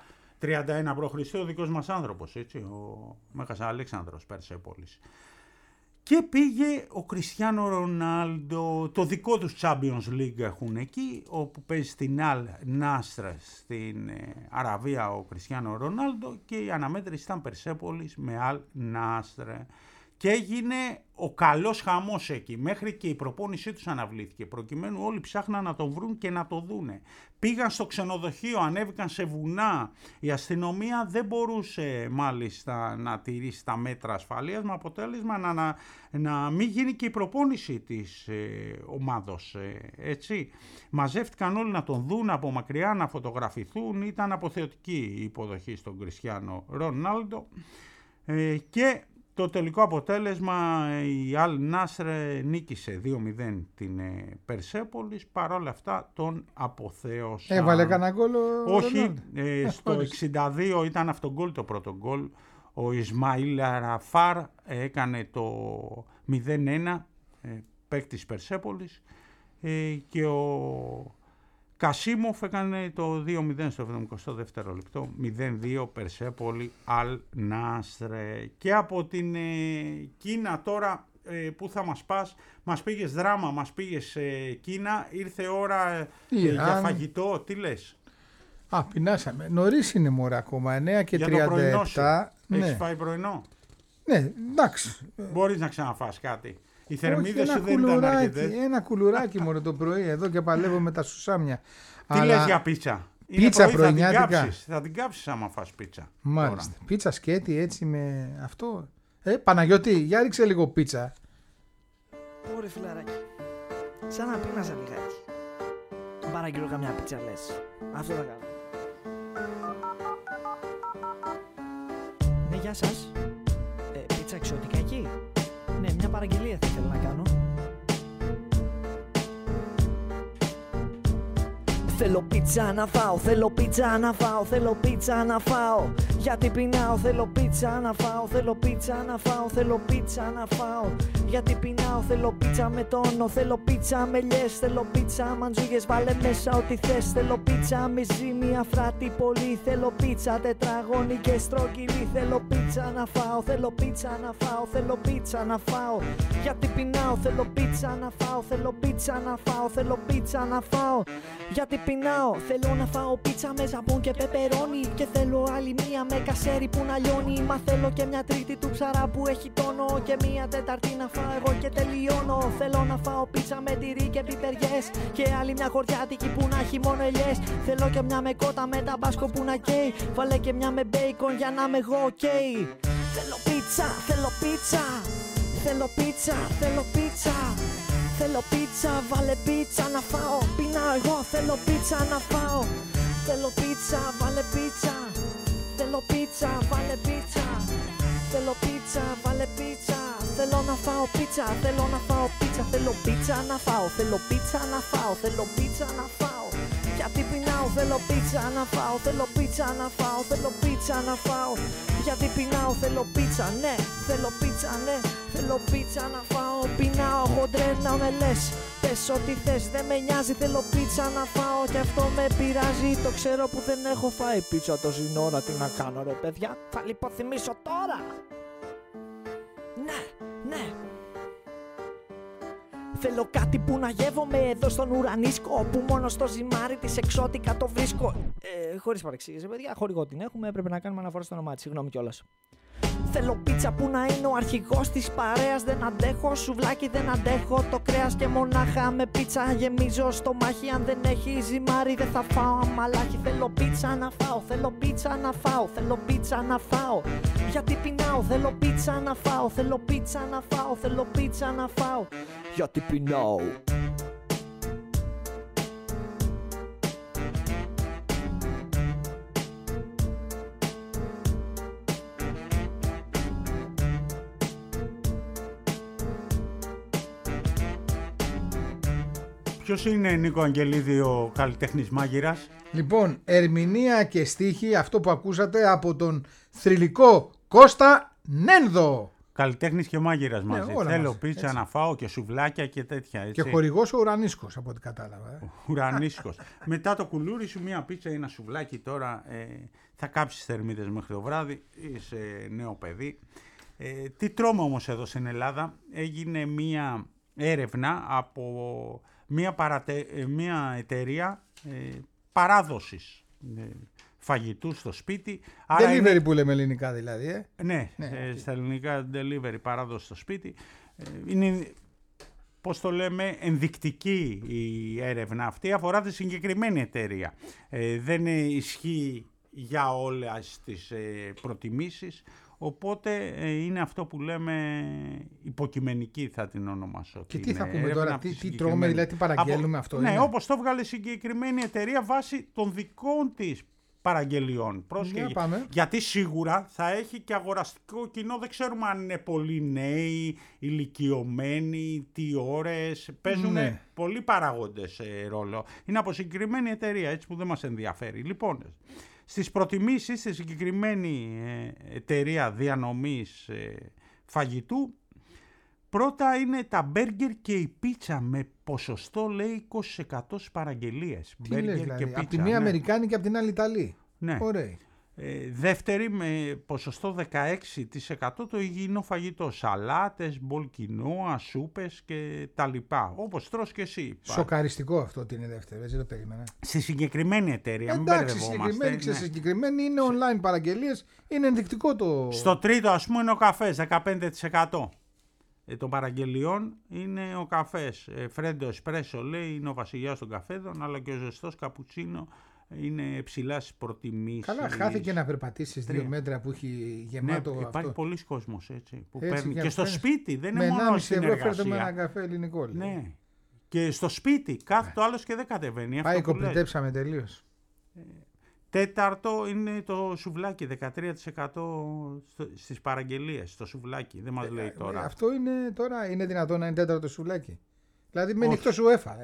331 π.Χ. ο δικός μας άνθρωπος, έτσι, ο Μέγας Αλέξανδρος Περσέπολης. Και πήγε ο Κριστιάνο Ρονάλντο, το δικό τους Champions League έχουν εκεί, όπου παίζει στην Αλ Νάστρε στην Αραβία ο Κριστιάνο Ρονάλντο, και η αναμέτρηση ήταν Περσέπολης με Αλ Νάστρε. Και έγινε ο καλός χαμός εκεί, μέχρι και η προπόνησή τους αναβλήθηκε, προκειμένου όλοι ψάχναν να τον βρουν και να το δούνε. Πήγαν στο ξενοδοχείο, ανέβηκαν σε βουνά, η αστυνομία δεν μπορούσε μάλιστα να τηρήσει τα μέτρα ασφαλείας, με αποτέλεσμα να μην γίνει και η προπόνηση της ομάδος, έτσι. Μαζεύτηκαν όλοι να τον δουν από μακριά, να φωτογραφηθούν, ήταν αποθεωτική η υποδοχή στον Κριστιάνο Ρονάλντο, και το τελικό αποτέλεσμα, η Αλ Νάστρε νίκησε 2-0 την Περσέπολης, παρόλα αυτά τον αποθέωσαν. Έβαλε κανένα γκολ? Όχι, στο 62 ήταν αυτό γκολ, το πρώτο γκολ. Ο Ισμαήλ Αραφάρ έκανε το 0-1, παίκτης Περσέπολης, και ο Κασίμοφ έκανε το 2-0 στο 72ο λεπτό, 0-2 Περσέπολη Αλ Νάστρε. Και από την Κίνα τώρα, που θα μας πας? Μας πήγες δράμα, μας πήγες Κίνα, ήρθε ώρα για φαγητό, τι λες? Α, πεινάσαμε. Νωρίς είναι μωρά ακόμα, 9 και Για το πρωινό 37. σου. Ναι. Έχεις φάει πρωινό. Ναι, εντάξει. Μπορείς να ξαναφάς κάτι. Οι Όχι, θερμίδες ένα σου δεν ήταν κουλουράκι, αρκετές. ένα κουλουράκι μόνο το πρωί εδώ και παλεύω με τα σουσάμια. Τι λες για πίτσα? Πίτσα Είναι πρωί, πρωινιάτικα. Θα την κάψεις άμα φας πίτσα. Μάλιστα. Τώρα. Πίτσα σκέτη έτσι με αυτό. Παναγιώτη, για ρίξε λίγο πίτσα. Ωραία φιλαράκι. Σαν να πίναζα λιγάκι. Παραγγείλω καμιά πίτσα λες. Αυτό θα κάνω. Ναι, γεια σας. Πίτσα εξωτικά εκεί. Ναι, μια παραγγελία θα ήθελα να κάνω. Θέλω πίτσα να φάω, θέλω πίτσα να φάω, θέλω πίτσα να φάω. Γιατί πεινάω, θέλω πίτσα να φάω, θέλω πίτσα να φάω, θέλω πίτσα να φάω. Γιατί πεινάω, θέλω πίτσα με τόνο, θέλω πίτσα με λιές, θέλω πίτσα μαντζούγες, βάλε μέσα ό,τι θες. Θέλω πίτσα με ζύμη, αφράτη πολύ, θέλω πίτσα τετραγώνη και στρογγυλή. Θέλω πίτσα να φάω, θέλω πίτσα να φάω, θέλω πίτσα να φάω. Γιατί πεινάω, θέλω πίτσα να φάω, θέλω πίτσα να φάω, θέλω πίτσα να φάω. Γιατί πεινάω, θέλω να φάω πίτσα με ζαμπόν και πεπερώνι. Και θέλω άλλη μία με κασέρι που να λιώνει. Μα θέλω και μια τρίτη του ψαρά που έχει τόνο. Και μια τέταρτη να φάω εγώ και τελειώνω. Θέλω να φάω πίτσα με τυρί και πιπεριές. Και άλλη μια χορτιάτικη που να έχει μόνο ελιές. Θέλω και μια με κότα με ταμπάσκο που να καίει. Βάλε και μια με μπέικον για να είμαι εγώ ok. Θέλω πίτσα, θέλω πίτσα. Θέλω πίτσα, θέλω πίτσα. Θέλω πίτσα, βάλε πίτσα να φάω. Πεινάω εγώ, θέλω πίτσα να φάω. Θέλω πίτσα, βάλε πίτσα. Θέλω πίτσα, βάλε πίτσα. Θέλω πίτσα, βάλε πίτσα. Θέλω να φάω πίτσα, θέλω να φάω πίτσα. Θέλω πίτσα να φάω, θέλω πίτσα να φάω. Θέλω πίτσα να φάω. Γιατί πεινάω, θέλω πίτσα να φάω. Θέλω πίτσα να φάω, θέλω πίτσα να φάω. Γιατί πεινάω, θέλω πίτσα, ναι. Θέλω πίτσα, ναι. Θέλω πίτσα να φάω. Πεινάω, χοντρέ να με λες. Πες ό,τι θες, δεν με νοιάζει. Θέλω πίτσα να φάω και αυτό με πειράζει. Το ξέρω που δεν έχω φάει πίτσα τόση ώρα. Τι να κάνω ρε παιδιά, θα λιποθυμίσω τώρα. Ναι, ναι. Θέλω κάτι που να γεύομαι εδώ στον ουρανίσκο. Που μόνο στο ζυμάρι της εξώτικα το βρίσκω. Χωρίς παρεξήγηση, παιδιά, χορηγό την έχουμε. Πρέπει να κάνουμε αναφορά στο όνομά της. Συγγνώμη κιόλας. Θέλω πίτσα που να είναι ο αρχηγός της παρέας. Δεν αντέχω, σουβλάκι δεν αντέχω. Το κρέας και μονάχα με πίτσα γεμίζω στο μάχη. Αν δεν έχει ζυμάρι δεν θα φάω αμαλάχι. Θέλω πίτσα να φάω, θέλω πίτσα να φάω. Θέλω πίτσα να φάω. Γιατί πεινάω, θέλω πίτσα να φάω. Θέλω πίτσα να φάω, θέλω πίτσα να φάω. Γιατί πεινάω. Ποιος είναι, Νίκο Αγγελίδη, ο καλλιτέχνης μάγειρας? Λοιπόν, ερμηνεία και στίχη, αυτό που ακούσατε από τον θρυλικό Κώστα Νένδο. Καλλιτέχνης και μάγειρας μαζί. όλα Θέλω μαζί, πίτσα έτσι. να φάω και σουβλάκια και τέτοια. Έτσι. Και χορηγός ο Ουρανίσκος, από ό,τι κατάλαβα. Ουρανίσκος. Μετά το κουλούρι σου, μία πίτσα ή ένα σουβλάκι τώρα. Θα κάψεις θερμίδες μέχρι το βράδυ. Είσαι νέο παιδί. Τι τρώμε όμως εδώ στην Ελλάδα? Έγινε μία έρευνα από μία εταιρεία παράδοσης φαγητού στο σπίτι. Άρα Delivery που λέμε ελληνικά δηλαδή. Ναι, στα ελληνικά delivery, παράδοση στο σπίτι. Είναι, πώς το λέμε, ενδεικτική η έρευνα αυτή, αφορά τη συγκεκριμένη εταιρεία. Δεν ισχύει για όλες τις προτιμήσεις, οπότε είναι αυτό που λέμε υποκειμενική, θα την ονομάσω. Και τι θα πούμε τώρα, τι τρώμε, δηλαδή τι παραγγέλνουμε, αυτό ναι, είναι? όπως το βγάλε η συγκεκριμένη εταιρεία βάσει των δικών της παραγγελιών. Γιατί σίγουρα θα έχει και αγοραστικό κοινό. Δεν ξέρουμε αν είναι πολύ νέοι, ηλικιωμένοι, τι ώρες. Παίζουν πολλοί παράγοντες ρόλο. Είναι από συγκεκριμένη εταιρεία, έτσι, που δεν μας ενδιαφέρει. Λοιπόν, στις προτιμήσεις στη συγκεκριμένη εταιρεία διανομής φαγητού, πρώτα είναι τα μπέργκερ και η πίτσα με ποσοστό, λέει, 20% στις παραγγελίες. Τι λες, δηλαδή, από τη μία Αμερικάνη και από την άλλη Ιταλή. Ναι. Ωραία. Δεύτερη με ποσοστό 16% το υγιεινό φαγητό. Σαλάτες, μπολ κοινόα, σούπες και τα λοιπά. Όπως τρως και εσύ. Σοκαριστικό αυτό ότι είναι δεύτερη, έτσι το περίμενα. Στη συγκεκριμένη εταιρεία, μην Εντάξει, μπερδευόμαστε. συγκεκριμένη είναι online παραγγελίες, είναι ενδεικτικό το... Στο τρίτο ας πούμε είναι ο καφές, 15%. Των παραγγελιών είναι ο καφές. Φρέντο εσπρέσο λέει είναι ο βασιλιάς των καφέδων, αλλά και ο ζεστός καπουτσίνο είναι ψηλά στις προτιμήσεις. Καλά, χάθηκε να περπατήσεις 2 μέτρα που έχει γεμάτο αυτό. Υπάρχει πολλοί κόσμος έτσι, που Έτσι, παίρνει. Και παίρνεις. στο σπίτι, δεν είναι μόνο στην με 1,5 ευρώ φέρτε με ένα εργασία. καφέ ελληνικό. Λέει. Ναι. Και στο σπίτι, κάθεται ο άλλος και δεν κατεβαίνει. Πάει, Αυτό που λες. κοπλιτέψαμε τελείως. Τέταρτο είναι το σουβλάκι, 13% στις παραγγελίες. Το σουβλάκι, δεν μας λέει τώρα. Αυτό είναι τώρα, είναι δυνατόν να είναι τέταρτο σουβλάκι. Δηλαδή μένει εκτός UEFA.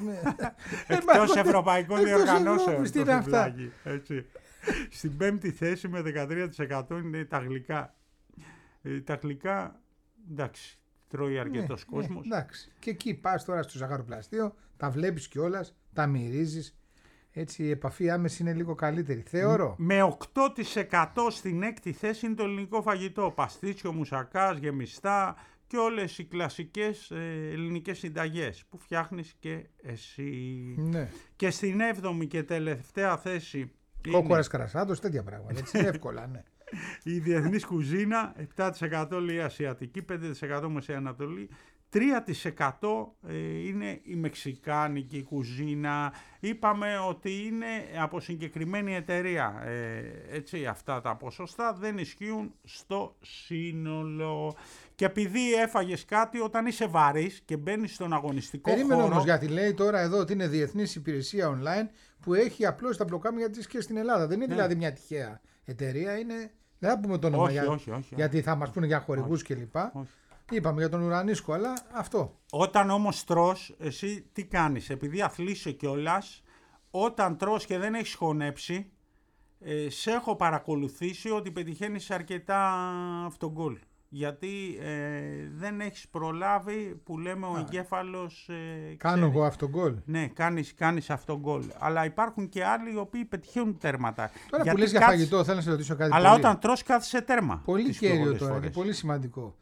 Εκτός ευρωπαϊκών διοργανώσεων. Τι είναι αυτά. Έτσι. Στην πέμπτη θέση με 13% είναι τα γλυκά. Τα γλυκά, εντάξει, τρώει αρκετός κόσμος. Εντάξει. Και εκεί πας τώρα στο ζαχαροπλαστείο, τα βλέπεις κιόλας, τα μυρίζεις. Έτσι η επαφή άμεση είναι λίγο καλύτερη. Θεωρώ. Με 8% στην έκτη θέση είναι το ελληνικό φαγητό. Παστίτσιο, μουσακάς, γεμιστά και όλες οι κλασικές ελληνικές συνταγές που φτιάχνεις και εσύ. Ναι. Και στην 7η και τελευταία θέση Κόκορας κρασάτος, τέτοια πράγματα. Έτσι εύκολα, ναι. η διεθνής κουζίνα, 7% λέει ασιατική, 5% Μέση Ανατολή, 3% είναι η μεξικάνικη κουζίνα. Είπαμε ότι είναι από συγκεκριμένη εταιρεία. Έτσι, αυτά τα ποσοστά δεν ισχύουν στο σύνολο. Και επειδή έφαγες κάτι, όταν είσαι βαρύς και μπαίνεις στον αγωνιστικό Περίμενε χώρο... όμως, γιατί λέει τώρα εδώ ότι είναι διεθνής υπηρεσία online που έχει απλώς τα μπλοκάμια της και στην Ελλάδα. Δεν είναι δηλαδή μια τυχαία εταιρεία, είναι... Δεν θα πούμε το όνομα Όχι. γιατί θα μας πούνε για χορηγούς κλπ. Είπαμε για τον Ουρανίσκο, αλλά αυτό. Όταν όμως τρως, εσύ τι κάνεις? Επειδή αθλείσαι κιόλας, όταν τρως και δεν έχεις χωνέψει, σε έχω παρακολουθήσει ότι πετυχαίνεις αρκετά αυτογκόλ. Γιατί δεν έχεις προλάβει που λέμε ο εγκέφαλος... Κάνω εγώ αυτογκόλ. Ναι, κάνεις αυτογκόλ. Αλλά υπάρχουν και άλλοι οι οποίοι πετυχαίνουν τέρματα. Τώρα που λες για φαγητό, θέλω να σε ρωτήσω κάτι. Αλλά όταν τρως κάθεσαι τέρμα. Πολύ κέριο τώρα και πολύ σημαντικό.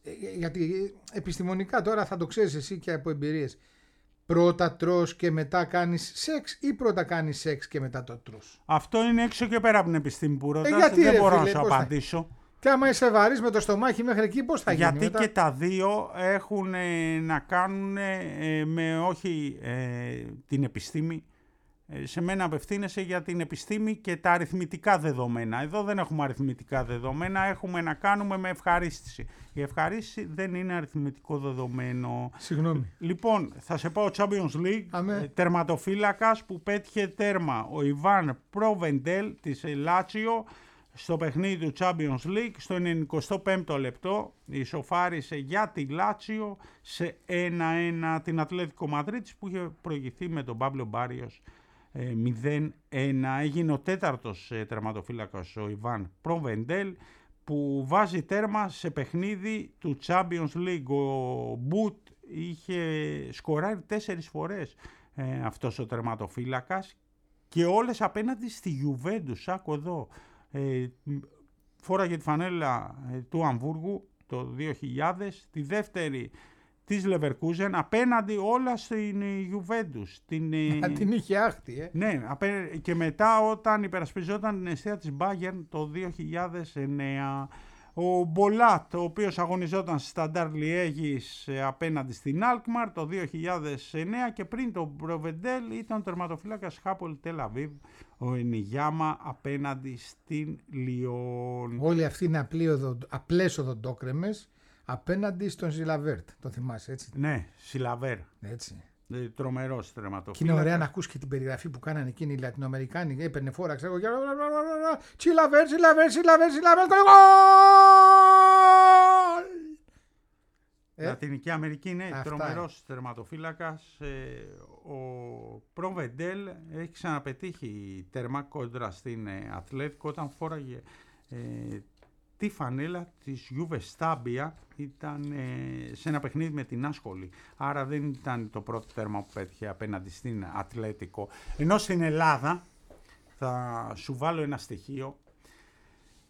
Γιατί επιστημονικά τώρα θα το ξέρεις εσύ και από εμπειρίες. Πρώτα τρως και μετά κάνεις σεξ ή πρώτα κάνεις σεξ και μετά το τρως? Αυτό είναι έξω και πέρα από την επιστήμη που ρωτάς. Δεν μπορώ να σου απαντήσω. Και άμα είσαι βαρύς με το στομάχι μέχρι εκεί, πώς θα γίνει? Γιατί μετά? και τα δύο έχουν να κάνουν με όχι την επιστήμη. Σε μένα απευθύνεσαι για την επιστήμη και τα αριθμητικά δεδομένα. Εδώ δεν έχουμε αριθμητικά δεδομένα, έχουμε να κάνουμε με ευχαρίστηση. Η ευχαρίστηση δεν είναι αριθμητικό δεδομένο. Συγγνώμη. Λοιπόν, θα σε πάω Champions League, τερματοφύλακας που πέτυχε τέρμα. Ο Ιβάν Προβεντέλ της Λάτσιο στο παιχνίδι του Champions League, στο 95ο λεπτό, ισοφάρισε για τη Λάτσιο σε 1-1 την Ατλέτικο Μαδρίτης που είχε προηγηθεί με τον Παύλο Μπάριος 0-1. Έγινε ο τέταρτος τερματοφύλακας ο Ιβάν Προβεντέλ που βάζει τέρμα σε παιχνίδι του Champions League. Ο Μπουτ είχε σκοράρει 4 φορές αυτός ο τερματοφύλακας και όλες απέναντι στη Γιουβέντους. Άκου εδώ. Φόραγε τη φανέλα του Αμβούργου το 2000, τη δεύτερη της Λεβερκούζεν, απέναντι όλα στην Γιουβέντους. Την είχε άχτη, Ναι, και μετά όταν υπερασπιζόταν την αιστεία της Bayern το 2009. Ο Μπολάτ, ο οποίος αγωνιζόταν στη Σταντάρ Λιέγης απέναντι στην Αλκμαρ το 2009 και πριν τον Προβεντέλ ήταν τερματοφύλακας Χάπολ Τελαβίβ, ο Ενιγιάμα απέναντι στην Λιόν. Όλοι αυτοί είναι απλές οδοντόκρεμες απέναντι στον Σιλαβέρτ. Το θυμάσαι, έτσι? Ναι, Σιλαβέρ. Έτσι. Τρομερός τερματοφύλακας. Και είναι ωραία να ακούς και την περιγραφή που κάνανε εκείνοι οι Λατινοαμερικάνοι. Έπαιρνε φόρα, ξέρω εγώ. Σιλαβέρ. Λατινική Αμερική, ναι, τρομερός τερματοφύλακας. Ο Προβεντέλ έχει ξαναπετύχει τέρμα κόντρα στην Ατλέτικο όταν φόραγε τη φανέλα της Juve Stabia, ήταν σε ένα παιχνίδι με την Άσχολη. Άρα δεν ήταν το πρώτο τέρμα που πέτυχε απέναντι στην Ατλέτικο. Ενώ στην Ελλάδα, θα σου βάλω ένα στοιχείο,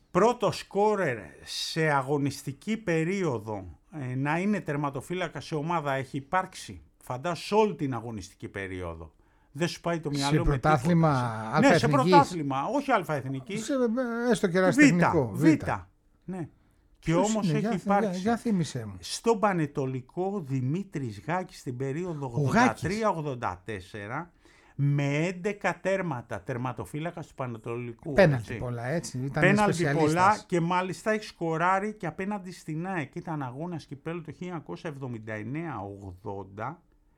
πρώτο σκόρερ σε αγωνιστική περίοδο να είναι τερματοφύλακα σε ομάδα έχει υπάρξει. Φαντάσου σε όλη την αγωνιστική περίοδο. Δεν σου πάει το μυαλό σε πρωτάθλημα αλφα-εθνικής. Ναι, σε πρωτάθλημα, όχι αλφα-εθνικής. Έστω και ερασιτεχνικό. Β. Ναι. Και όμως έχει υπάρξει. Για θύμισέ μου. Στον Πανετολικό Δημήτρης Γάκης στην περίοδο 83-84 με 11 τέρματα, τερματοφύλακα του Πανετολικού. Πέναλτι πολλά, έτσι. Πέναλτι πολλά και μάλιστα έχει σκοράρει και απέναντι στην ΑΕΚ. Ήταν αγώνας κυπέλλου το 1979-80.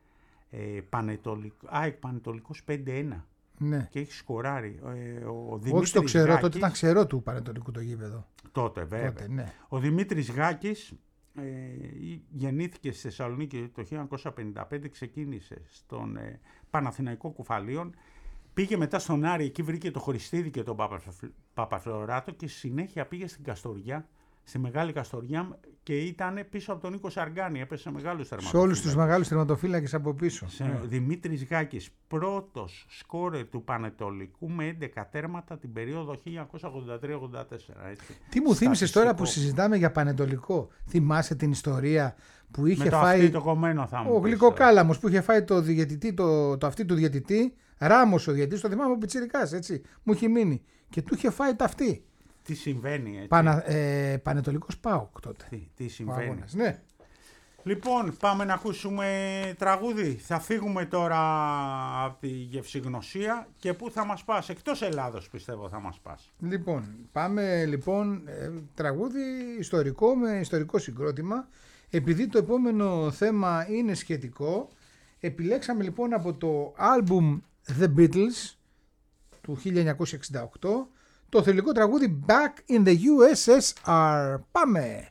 ΑΕΚ Πανετολικός 5-1. Ναι. Και έχει σκοράρει. Όχι το ξέρω, τότε ήταν ξερό του Πανετολικού το γήπεδο. Τότε βέβαια. Τότε, ναι. Ο Δημήτρης Γάκης γεννήθηκε στη Θεσσαλονίκη το 1955, ξεκίνησε στον Παναθηναϊκό Κουφαλίων, πήγε μετά στον Άρη, εκεί βρήκε το Χριστίδη και τον Παπαφλωράτο και συνέχεια πήγε στην Καστοριά, στη Μεγάλη Καστοριά και ήταν πίσω από τον Νίκο Σαργάνη, έπεσε μεγάλους τερματοφύλακες. Σε όλους τους μεγάλους τερματοφύλακες από πίσω. Δημήτρης Γάκης, πρώτος σκόρερ του Πανετολικού με 11 τέρματα την περίοδο 1983-84. Τι μου θύμισες τώρα που συζητάμε για Πανετολικό? Θυμάσαι την ιστορία που είχε με το φάει το κομμένο, θα μου ο Γλυκοκάλαμος που είχε φάει το διαιτητή, το αυτή του διαιτητή, Ράμος ο διαιτητής, το θυμάμαι ο πιτσιρικάς, έτσι, μου είχε μείνει και του είχε φάει ταυτή. Τι συμβαίνει έτσι. Πανετολικός ΠΑΟΚ τότε. Τι συμβαίνει. Αγώνας, ναι. Λοιπόν, πάμε να ακούσουμε τραγούδι. Θα φύγουμε τώρα από τη γευσηγνωσία και πού θα μας πας? Εκτός Ελλάδος πιστεύω θα μας πας. Λοιπόν, πάμε λοιπόν τραγούδι ιστορικό με ιστορικό συγκρότημα. Επειδή το επόμενο θέμα είναι σχετικό, επιλέξαμε λοιπόν από το άλμπουμ The Beatles του 1968 το θρυλικό τραγούδι Back in the USSR. Πάμε!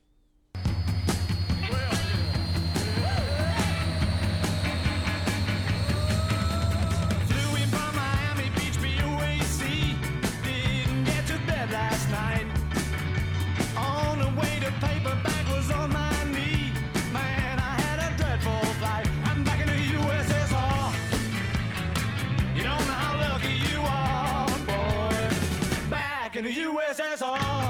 In the USSR,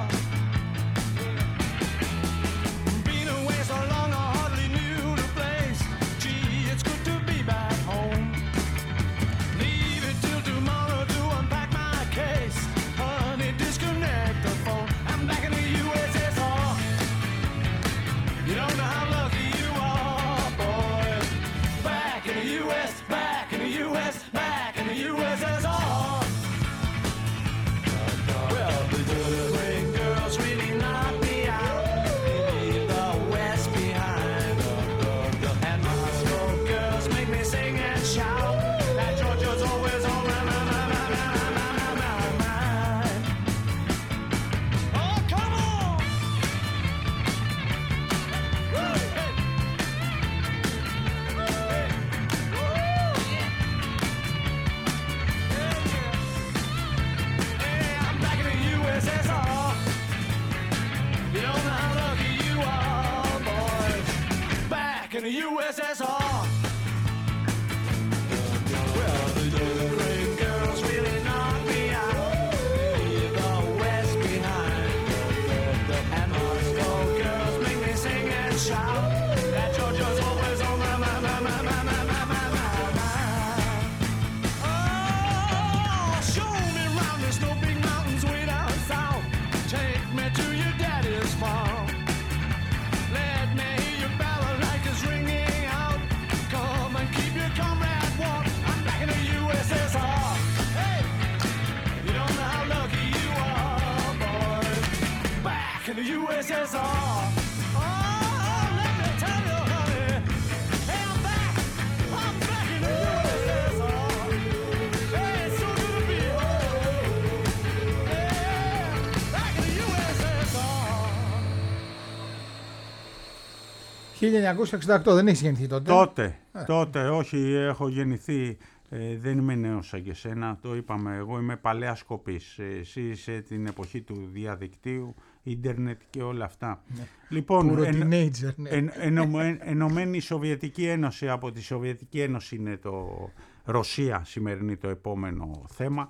been away so long I hardly knew the place. Gee, it's good to be back home. Leave it till tomorrow to unpack my case. Honey, disconnect the phone. I'm back in the USSR. You don't know how lucky you are, boy. Back in the US, back in the US, back in the USSR. In the USSR. Well, the green girls really knock me out. Leave the West behind. And Moscow girls make me sing and shout. That Georgia's always on my mind. Oh, show me round, there's no big mountains way down south. Take me to your daddy's farm. Let me hear your balalaikas ringing out. Come and keep your comrade warm. I'm back in the USSR. Hey, you don't know how lucky you are, boy. Back in the USSR. Oh, let me tell you, honey. Hey, I'm back in the USSR. Hey, it's so good to be home. Hey, back in the USSR. 1968, δεν έχεις γεννηθεί τότε? Τότε, όχι, έχω γεννηθεί, δεν είμαι νέος σαν και εσένα, το είπαμε, εγώ είμαι παλαιάς κοπής, εσύ είσαι την εποχή του διαδικτύου, ίντερνετ και όλα αυτά. Ναι. Λοιπόν, teenager, ναι. ενωμένη η Σοβιετική Ένωση, από τη Σοβιετική Ένωση είναι το Ρωσία σημερινή το επόμενο θέμα.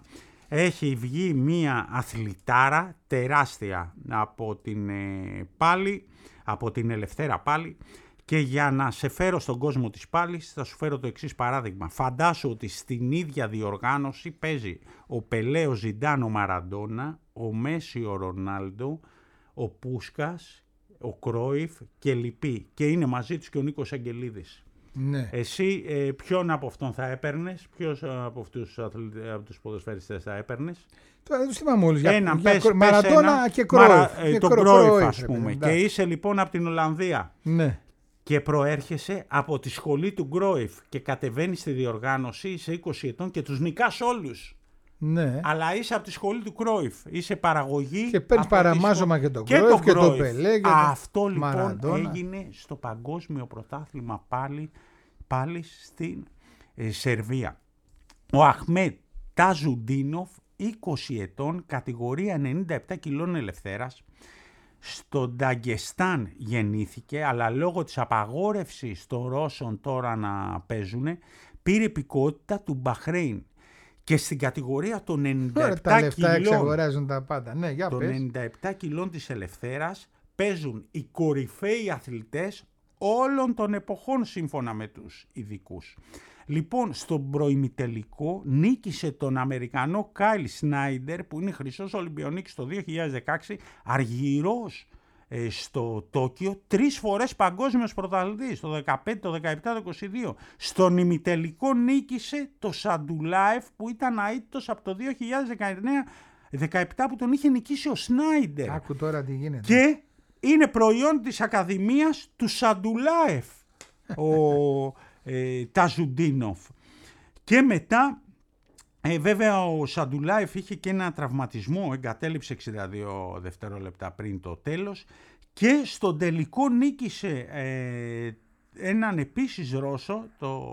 έχει βγει μία αθλητάρα τεράστια από την πάλι, από την Ελευθέρα Πάλι, και για να σε φέρω στον κόσμο της πάλης θα σου φέρω το εξής παράδειγμα. Φαντάσου ότι στην ίδια διοργάνωση παίζει ο Πελέ, ο Ζιντάν, ο Μαραντόνα, ο Μέση, ο Ρονάλντο, ο Πούσκας, ο Κρόιφ και λοιποί, και είναι μαζί τους και ο Νίκος Αγγελίδης. Ναι. Εσύ ποιον από αυτόν θα έπαιρνες, ποιος από αυτούς τους ποδοσφαιριστές θα έπαιρνες? Τώρα δεν τους θυμάμαι όλους. Μαραντόνα και Κρόιφ. τον Κρόιφ, ας πούμε. Και είσαι λοιπόν από την Ολλανδία. Ναι. Και προέρχεσαι από τη σχολή του Κρόιφ και κατεβαίνεις στη διοργάνωση, είσαι 20 ετών και τους νικάς όλους. Ναι. Αλλά είσαι από τη σχολή του Κρόιφ. Είσαι παραγωγή. Και παίρνεις παραμάζωμα και τον Κρόιφ και τον Πελέ. Αυτό λοιπόν Μαραντόνα. έγινε στο παγκόσμιο πρωτάθλημα πάλι στην Σερβία. Ο Αχμέτ Ταζουντίνοφ, 20 ετών, κατηγορία 97 κιλών ελευθέρας. Στο Νταγκεστάν γεννήθηκε, αλλά λόγω της απαγόρευσης των Ρώσων τώρα να παίζουν, πήρε υπηκότητα του Μπαχρέιν. Και στην κατηγορία των 97 κιλών, εξαγοράζουν τα πάντα. Ναι, για των πες. 97 κιλών της ελευθέρας παίζουν οι κορυφαίοι αθλητές όλων των εποχών σύμφωνα με τους ειδικούς. Λοιπόν, στον προημιτελικό νίκησε τον Αμερικανό Κάιλ Σνάιντερ, που είναι χρυσός Ολυμπιονίκης το 2016, αργυρός στο Τόκιο, 3 φορές παγκόσμιος πρωταθλητής, το 2015, το 2017, το 2022. Στον ημιτελικό νίκησε το Σαντουλάεφ, που ήταν αίτητος από το 2019-17, που τον είχε νικήσει ο Σνάιντερ. Άκου τώρα τι γίνεται. Και είναι προϊόν της Ακαδημίας του Σαντουλάεφ ο Ταζουντίνοφ. Και μετά βέβαια ο Σαντουλάεφ είχε και ένα τραυματισμό, εγκατέλειψε 62 δευτερόλεπτα πριν το τέλος, και στον τελικό νίκησε έναν επίσης Ρώσο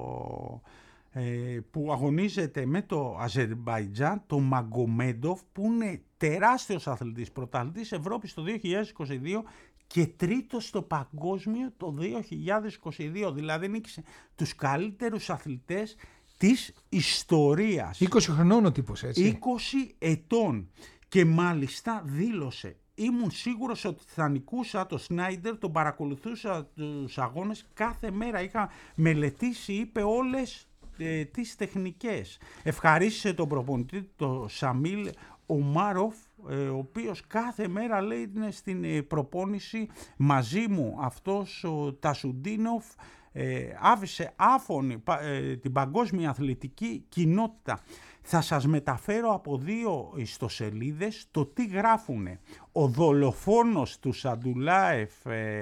που αγωνίζεται με το Αζερμπαϊτζάν, το Μαγκομέντοφ, που είναι τεράστιος αθλητής, πρωταθλητής Ευρώπης το 2022 και τρίτος στο παγκόσμιο το 2022, δηλαδή νίκησε τους καλύτερους αθλητές της ιστορίας. 20 χρονών ο τύπος, έτσι. 20 ετών, και μάλιστα δήλωσε: ήμουν σίγουρος ότι θα νικούσα το Σνάιντερ, τον παρακολουθούσα τους αγώνες κάθε μέρα, είχα μελετήσει, είπε, όλες τις τεχνικές. Ευχαρίστησε τον προπονητή, το Σαμίλ Ομάροφ, ο οποίος κάθε μέρα, λέει, είναι στην προπόνηση μαζί μου. Αυτός ο Τασουντίνοφ άφησε άφωνη την παγκόσμια αθλητική κοινότητα. Θα σας μεταφέρω από 2 ιστοσελίδες το τι γράφουνε. Ο δολοφόνος του Σαντουλάεφ,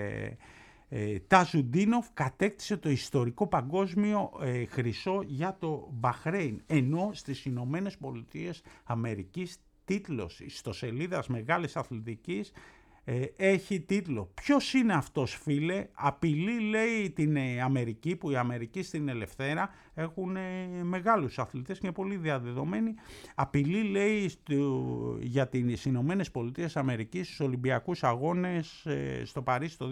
Ταζουντίνοφ, κατέκτησε το ιστορικό παγκόσμιο χρυσό για το Μπαχρέιν, ενώ στις Ηνωμένες Πολιτείες Αμερικής τίτλος ιστοσελίδας μεγάλης αθλητικής έχει τίτλο «Ποιος είναι αυτός, φίλε?» Απειλεί, λέει, την Αμερική, που η Αμερική στην Ελευθέρα έχουν μεγάλους αθλητές και είναι πολύ διαδεδομένοι. Απειλεί, λέει, για τις Ηνωμένες Πολιτείες Αμερικής στους Ολυμπιακούς Αγώνες στο Παρίσι το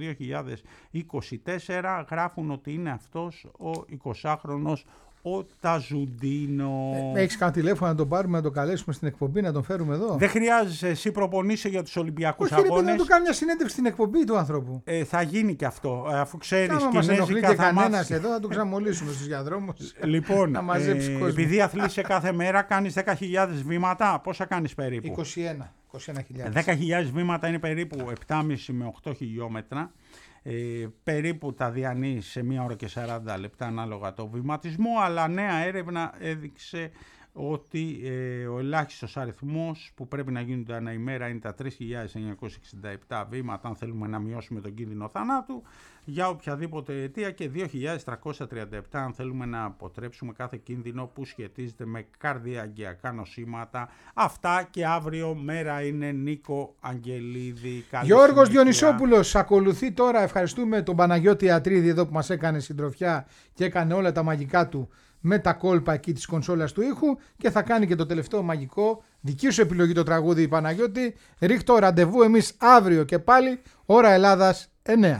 2024. Γράφουν ότι είναι αυτός ο 20χρονος ο Ταζουντίνο. Έχεις κανένα τηλέφωνο να τον πάρουμε, να τον καλέσουμε στην εκπομπή, να τον φέρουμε εδώ? Δεν χρειάζεσαι, εσύ προπονείσαι για τους Ολυμπιακούς Αγώνες. Αγώνες. Να του κάνει μια συνέντευξη στην εκπομπή του ανθρώπου. Θα γίνει και αυτό, αφού ξέρεις Άμα μας ενοχλεί κινέζικα και θα κανένας μάθεις. εδώ, θα του ξαμολύσουμε στους διαδρόμους. Λοιπόν, να μαζέψει κόσμο. επειδή αθλείσαι κάθε μέρα, κάνεις 10.000 βήματα. Πόσα κάνεις περίπου? 21.000. 10.000 βήματα είναι περίπου 7,5 με 8 χιλιόμετρα. Περίπου τα διανύεις σε 1 ώρα και 40 λεπτά ανάλογα το βηματισμό, αλλά νέα έρευνα έδειξε ότι ο ελάχιστος αριθμός που πρέπει να γίνονται ανά ημέρα είναι τα 3.967 βήματα αν θέλουμε να μειώσουμε τον κίνδυνο θανάτου για οποιαδήποτε αιτία, και 2.337 αν θέλουμε να αποτρέψουμε κάθε κίνδυνο που σχετίζεται με καρδιαγγειακά νοσήματα. Αυτά, και αύριο μέρα είναι. Νίκο Αγγελίδη. Γιώργος Διονυσόπουλος ακολουθεί τώρα. Ευχαριστούμε τον Παναγιώτη Ιατρίδη εδώ που μας έκανε συντροφιά και έκανε όλα τα μαγικά του με τα κόλπα εκεί της κονσόλας του ήχου, και θα κάνει και το τελευταίο μαγικό. Δική σου επιλογή το τραγούδι, Παναγιώτη. Ρίχτω ραντεβού εμείς αύριο και πάλι, ώρα Ελλάδας 9.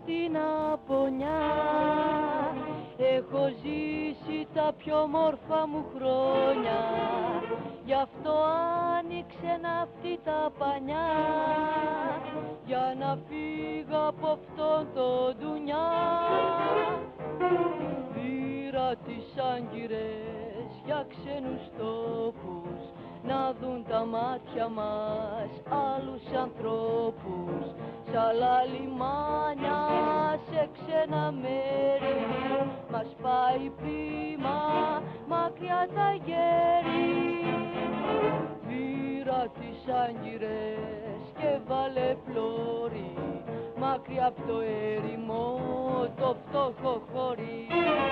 στην Απονιά. Έχω ζήσει τα πιο όμορφα μου χρόνια, γι' αυτό άνοιξε ναυτί τα πανιά, για να φύγω από αυτόν το ντουνιά. Πήρα τις άγκυρες για ξένους τόπους, να δουν τα μάτια μας άλλους ανθρώπους. Σ' άλλα λιμάνια, σε ξένα μέρη, μας πάει πρίμα μακριά τα γέρη. Πήρα τις άγκυρες και βάλε πλώρη, μακριά απ' το έρημο το φτώχο χωρί.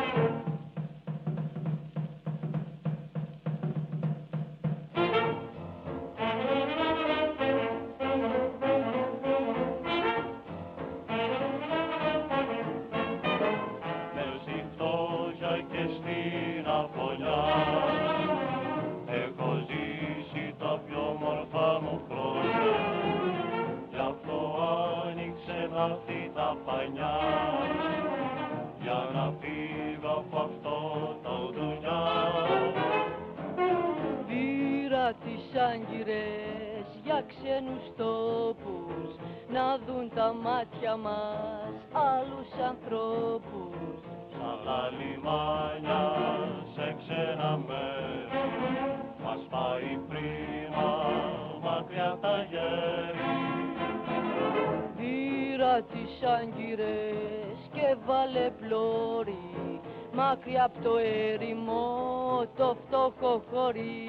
Αυτή τα πανιά, για να φύγω από αυτό το δουλειά. Πήρα τις άγκυρες για ξένους τόπους, να δουν τα μάτια μας άλλους ανθρώπους. Σ' άλλα λιμάνια, σε ξένα μέρη, μας πάει πρίμα μακριά τα γέρη. Πήρα τις άγκυρες και βάλε πλώρη, μακριά απ' το έρημο το φτώχο χωρί.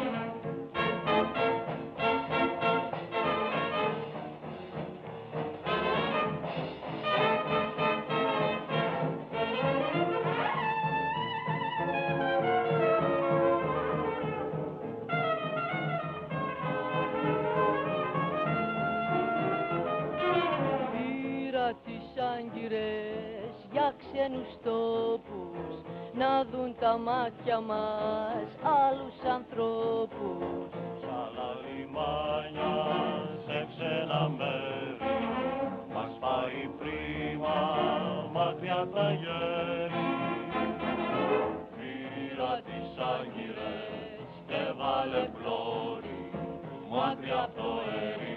Άγκυρες για ξένους τόπους, να δουν τα μάτια μας άλλους ανθρώπους. Σ' άλλα λιμάνια, σε ξένα μέρη, μας πάει πρίμα μακριά τα γέρη. Πήρα τις άγκυρες και βάλε πλώρη, μακριά απ' το έρημο